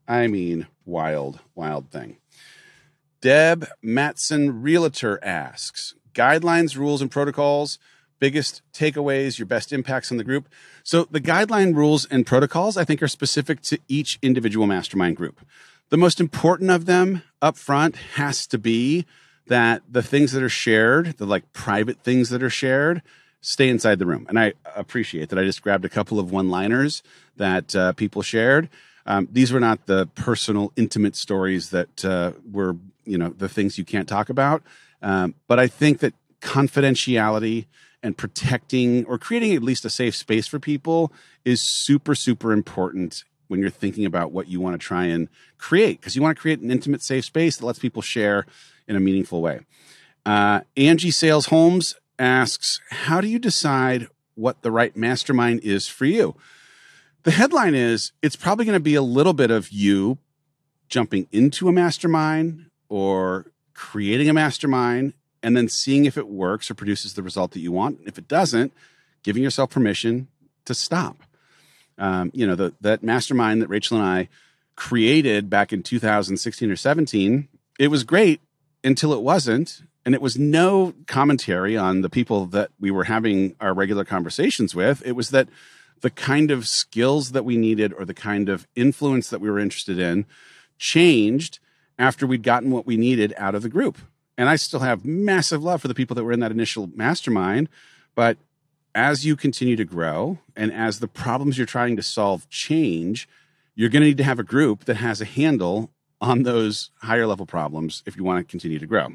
Speaker 4: I mean, wild, wild thing. Deb Matson Realtor asks, guidelines, rules, and protocols, biggest takeaways, your best impacts on the group. So the guideline, rules, and protocols, I think, are specific to each individual mastermind group. The most important of them up front has to be that the things that are shared, the like private things that are shared, stay inside the room. And I appreciate that I just grabbed a couple of one-liners that people shared. These were not the personal, intimate stories that were, the things you can't talk about. But I think that confidentiality and protecting or creating at least a safe space for people is super, super important when you're thinking about what you want to try and create, because you want to create an intimate, safe space that lets people share in a meaningful way. Angie Sales Holmes asks, how do you decide what the right mastermind is for you? The headline is, it's probably going to be a little bit of you jumping into a mastermind or creating a mastermind and then seeing if it works or produces the result that you want. If it doesn't, giving yourself permission to stop. That mastermind that Rachel and I created back in 2016 or 17, it was great until it wasn't. And it was no commentary on the people that we were having our regular conversations with. It was that the kind of skills that we needed or the kind of influence that we were interested in changed after we'd gotten what we needed out of the group. And I still have massive love for the people that were in that initial mastermind. But as you continue to grow and as the problems you're trying to solve change, you're going to need to have a group that has a handle on those higher level problems if you want to continue to grow.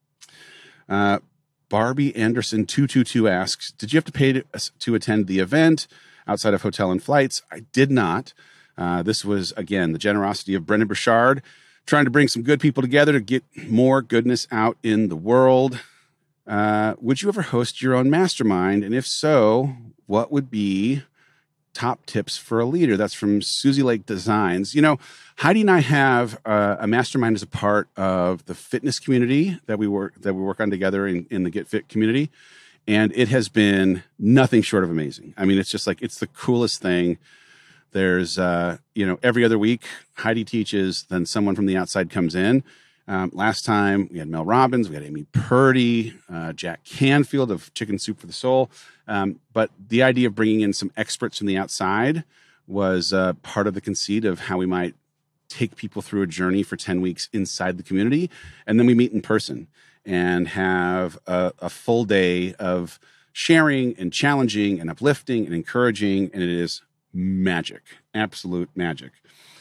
Speaker 4: Barbie Anderson 222 asks, did you have to pay to attend the event outside of hotel and flights? I did not. This was, again, the generosity of Brendan Burchard, trying to bring some good people together to get more goodness out in the world. Would you ever host your own mastermind? And if so, what would be top tips for a leader? That's from Susie Lake Designs. Heidi and I have a mastermind as a part of the fitness community that we work on together in the Get Fit community. And it has been nothing short of amazing. I mean, it's just like, it's the coolest thing. There's, every other week Heidi teaches, then someone from the outside comes in. Last time we had Mel Robbins, we had Amy Purdy, Jack Canfield of Chicken Soup for the Soul. But the idea of bringing in some experts from the outside was part of the conceit of how we might take people through a journey for 10 weeks inside the community. And then we meet in person and have a full day of sharing and challenging and uplifting and encouraging. And it is magic, absolute magic.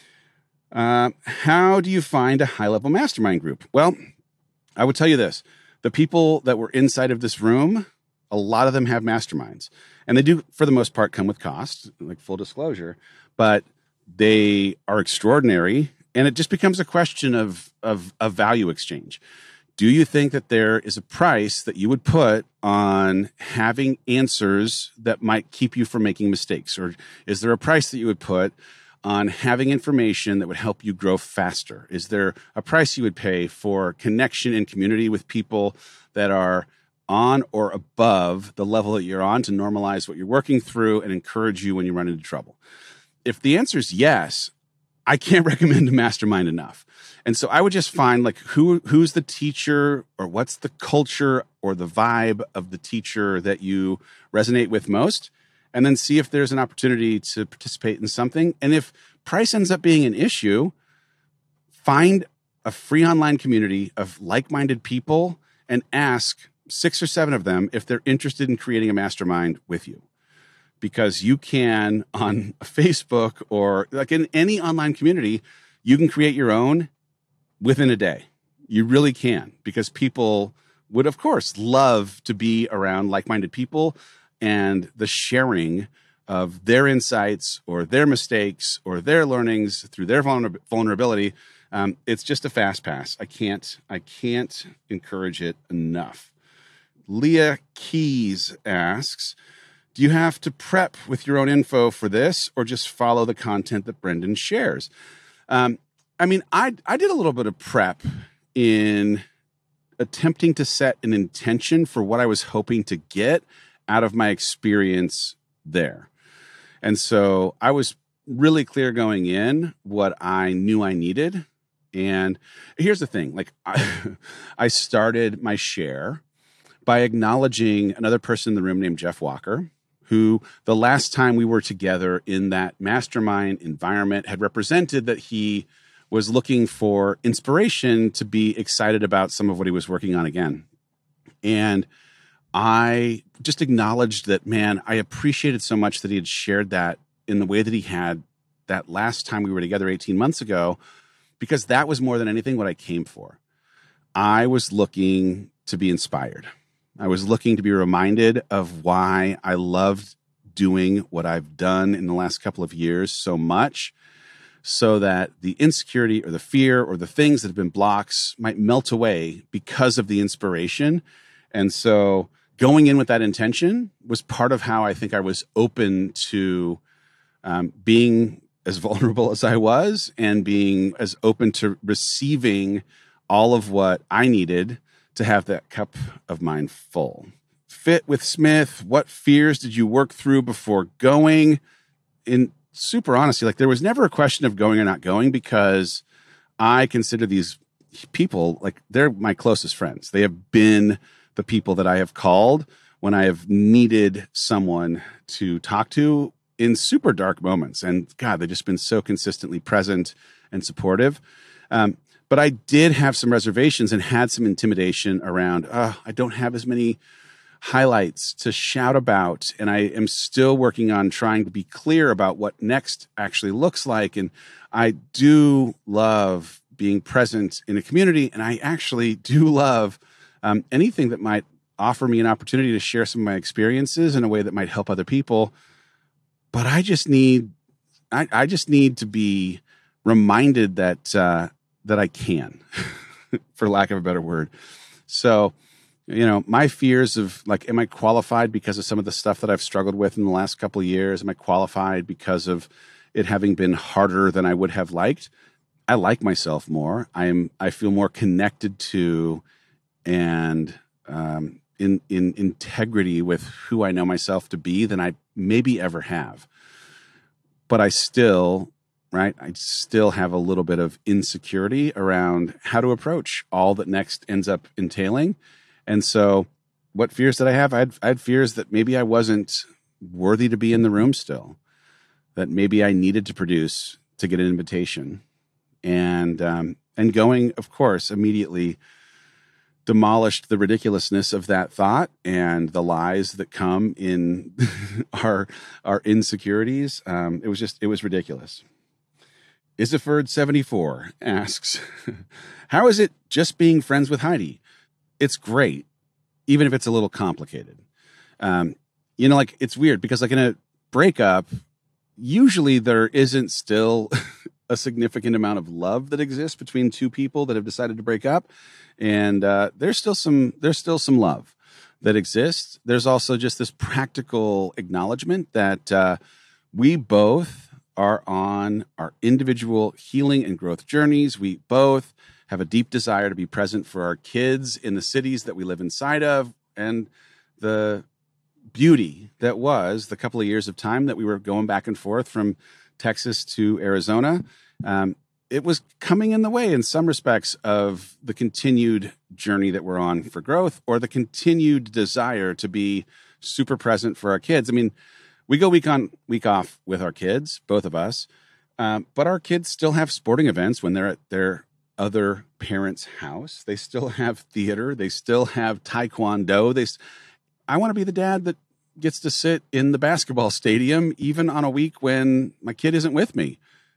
Speaker 4: How do you find a high-level mastermind group? Well, I would tell you this. The people that were inside of this room, a lot of them have masterminds. And they do, for the most part, come with cost, like full disclosure. But they are extraordinary. And it just becomes a question of a value exchange. Do you think that there is a price that you would put on having answers that might keep you from making mistakes? Or is there a price that you would put on having information that would help you grow faster? Is there a price you would pay for connection and community with people that are on or above the level that you're on to normalize what you're working through and encourage you when you run into trouble? If the answer is yes, I can't recommend a mastermind enough. And so I would just find like who's the teacher, or what's the culture or the vibe of the teacher that you resonate with most, and then see if there's an opportunity to participate in something. And if price ends up being an issue, find a free online community of like-minded people and ask 6 or 7 of them if they're interested in creating a mastermind with you. Because you can, on Facebook or like in any online community, you can create your own within a day. You really can, because people would, of course, love to be around like-minded people, and the sharing of their insights or their mistakes or their learnings through their vulnerability. It's just a fast pass. I can't encourage it enough. Leah Keys asks, do you have to prep with your own info for this, or just follow the content that Brendan shares? I did a little bit of prep in attempting to set an intention for what I was hoping to get out of my experience there. And so I was really clear going in what I knew I needed. And here's the thing, like I started my share by acknowledging another person in the room named Jeff Walker, who the last time we were together in that mastermind environment had represented that he was looking for inspiration to be excited about some of what he was working on again. And I just acknowledged that, man, I appreciated so much that he had shared that in the way that he had that last time we were together 18 months ago, because that was more than anything what I came for. I was looking to be inspired. I was looking to be reminded of why I loved doing what I've done in the last couple of years so much, so that the insecurity or the fear or the things that have been blocks might melt away because of the inspiration. And so going in with that intention was part of how I think I was open to being as vulnerable as I was and being as open to receiving all of what I needed to have that cup of mine full. Fit with Smith, what fears did you work through before going? In super honesty, like there was never a question of going or not going, because I consider these people, like they're my closest friends. They have been the people that I have called when I have needed someone to talk to in super dark moments. And God, they've just been so consistently present and supportive. But I did have some reservations and had some intimidation around, I don't have as many highlights to shout about. And I am still working on trying to be clear about what next actually looks like. And I do love being present in a community. And I actually do love anything that might offer me an opportunity to share some of my experiences in a way that might help other people. But I just need to be reminded that I can, for lack of a better word. So, my fears of like, am I qualified because of some of the stuff that I've struggled with in the last couple of years? Am I qualified because of it having been harder than I would have liked? I like myself more. I feel more connected to and in integrity with who I know myself to be than I maybe ever have. But I still have a little bit of insecurity around how to approach all that next ends up entailing. And so what fears did I have? I had fears that maybe I wasn't worthy to be in the room still, that maybe I needed to produce to get an invitation. And going, of course, immediately demolished the ridiculousness of that thought and the lies that come in our insecurities. It was ridiculous. Isiford74 asks, how is it just being friends with Heidi? It's great, even if it's a little complicated. It's weird because like in a breakup, usually there isn't still a significant amount of love that exists between two people that have decided to break up. And there's still some love that exists. There's also just this practical acknowledgement that we both are on our individual healing and growth journeys. We both have a deep desire to be present for our kids in the cities that we live inside of. And the beauty that was the couple of years of time that we were going back and forth from Texas to Arizona, it was coming in the way in some respects of the continued journey that we're on for growth, or the continued desire to be super present for our kids. I mean, we go week on, week off with our kids, both of us, but our kids still have sporting events when they're at their other parents' house. They still have theater. They still have taekwondo. I want to be the dad that gets to sit in the basketball stadium even on a week when my kid isn't with me.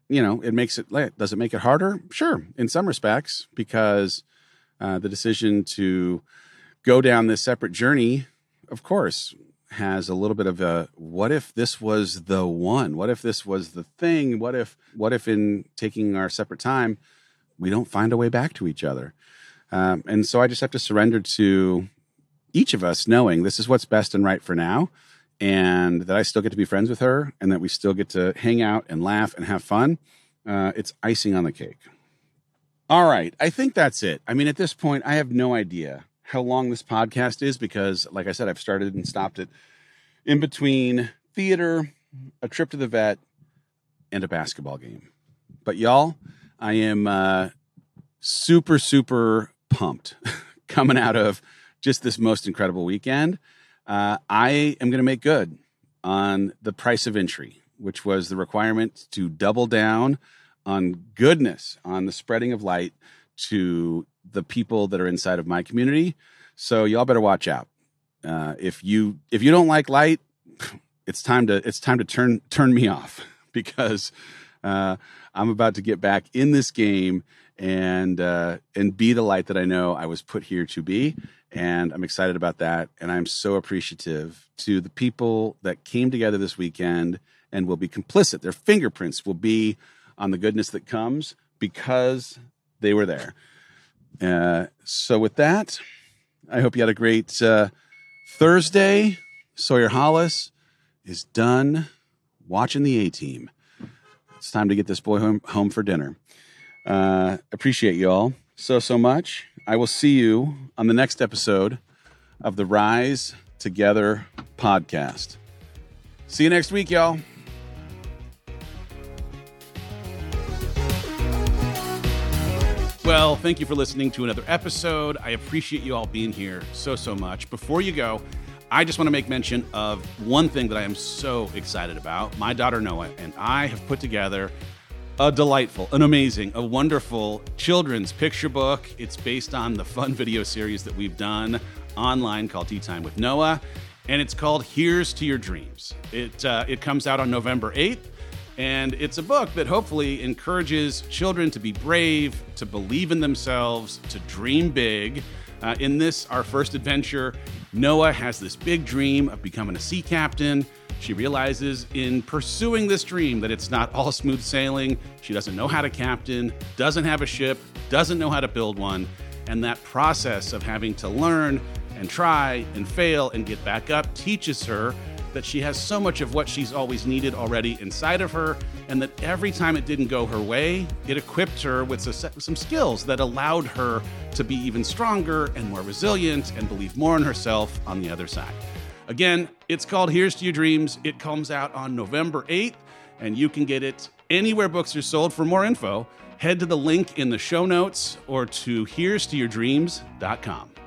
Speaker 4: Does it make it harder? Sure, in some respects, because the decision to go down this separate journey, of course, has a little bit of a, what if this was the one? What if this was the thing? What if in taking our separate time, we don't find a way back to each other? And so I just have to surrender to each of us knowing this is what's best and right for now, and that I still get to be friends with her, and that we still get to hang out and laugh and have fun. It's icing on the cake. All right. I think that's it. I mean, at this point, I have no idea how long this podcast is because, like I said, I've started and stopped it in between theater, a trip to the vet, and a basketball game. But y'all, I am super, super pumped coming out of just this most incredible weekend. I am going to make good on the price of entry, which was the requirement to double down on goodness, on the spreading of light to the people that are inside of my community. So y'all better watch out. If you don't like light, it's time to turn me off, because I'm about to get back in this game and be the light that I know I was put here to be. And I'm excited about that. And I'm so appreciative to the people that came together this weekend and will be complicit. Their fingerprints will be on the goodness that comes because they were there. So with that, I hope you had a great Thursday. Sawyer Hollis is done watching the A-Team. It's time to get this boy home for dinner. Appreciate you all so much. I will see you on the next episode of the Rise Together podcast. See you next week, y'all. Well, thank you for listening to another episode. I appreciate you all being here so much. Before you go, I just want to make mention of one thing that I am so excited about. My daughter Noah and I have put together a delightful, an amazing, a wonderful children's picture book. It's based on the fun video series that we've done online called Tea Time with Noah, and it's called Here's to Your Dreams. It comes out on November 8th, and it's a book that hopefully encourages children to be brave, to believe in themselves, to dream big. In this, our first adventure, Noah has this big dream of becoming a sea captain. She realizes in pursuing this dream that it's not all smooth sailing. She doesn't know how to captain, doesn't have a ship, doesn't know how to build one. And that process of having to learn and try and fail and get back up teaches her that she has so much of what she's always needed already inside of her, and that every time it didn't go her way, it equipped her with some skills that allowed her to be even stronger and more resilient and believe more in herself on the other side. Again, it's called Here's to Your Dreams. It comes out on November 8th, and you can get it anywhere books are sold. For more info, head to the link in the show notes or to herestoyourdreams.com.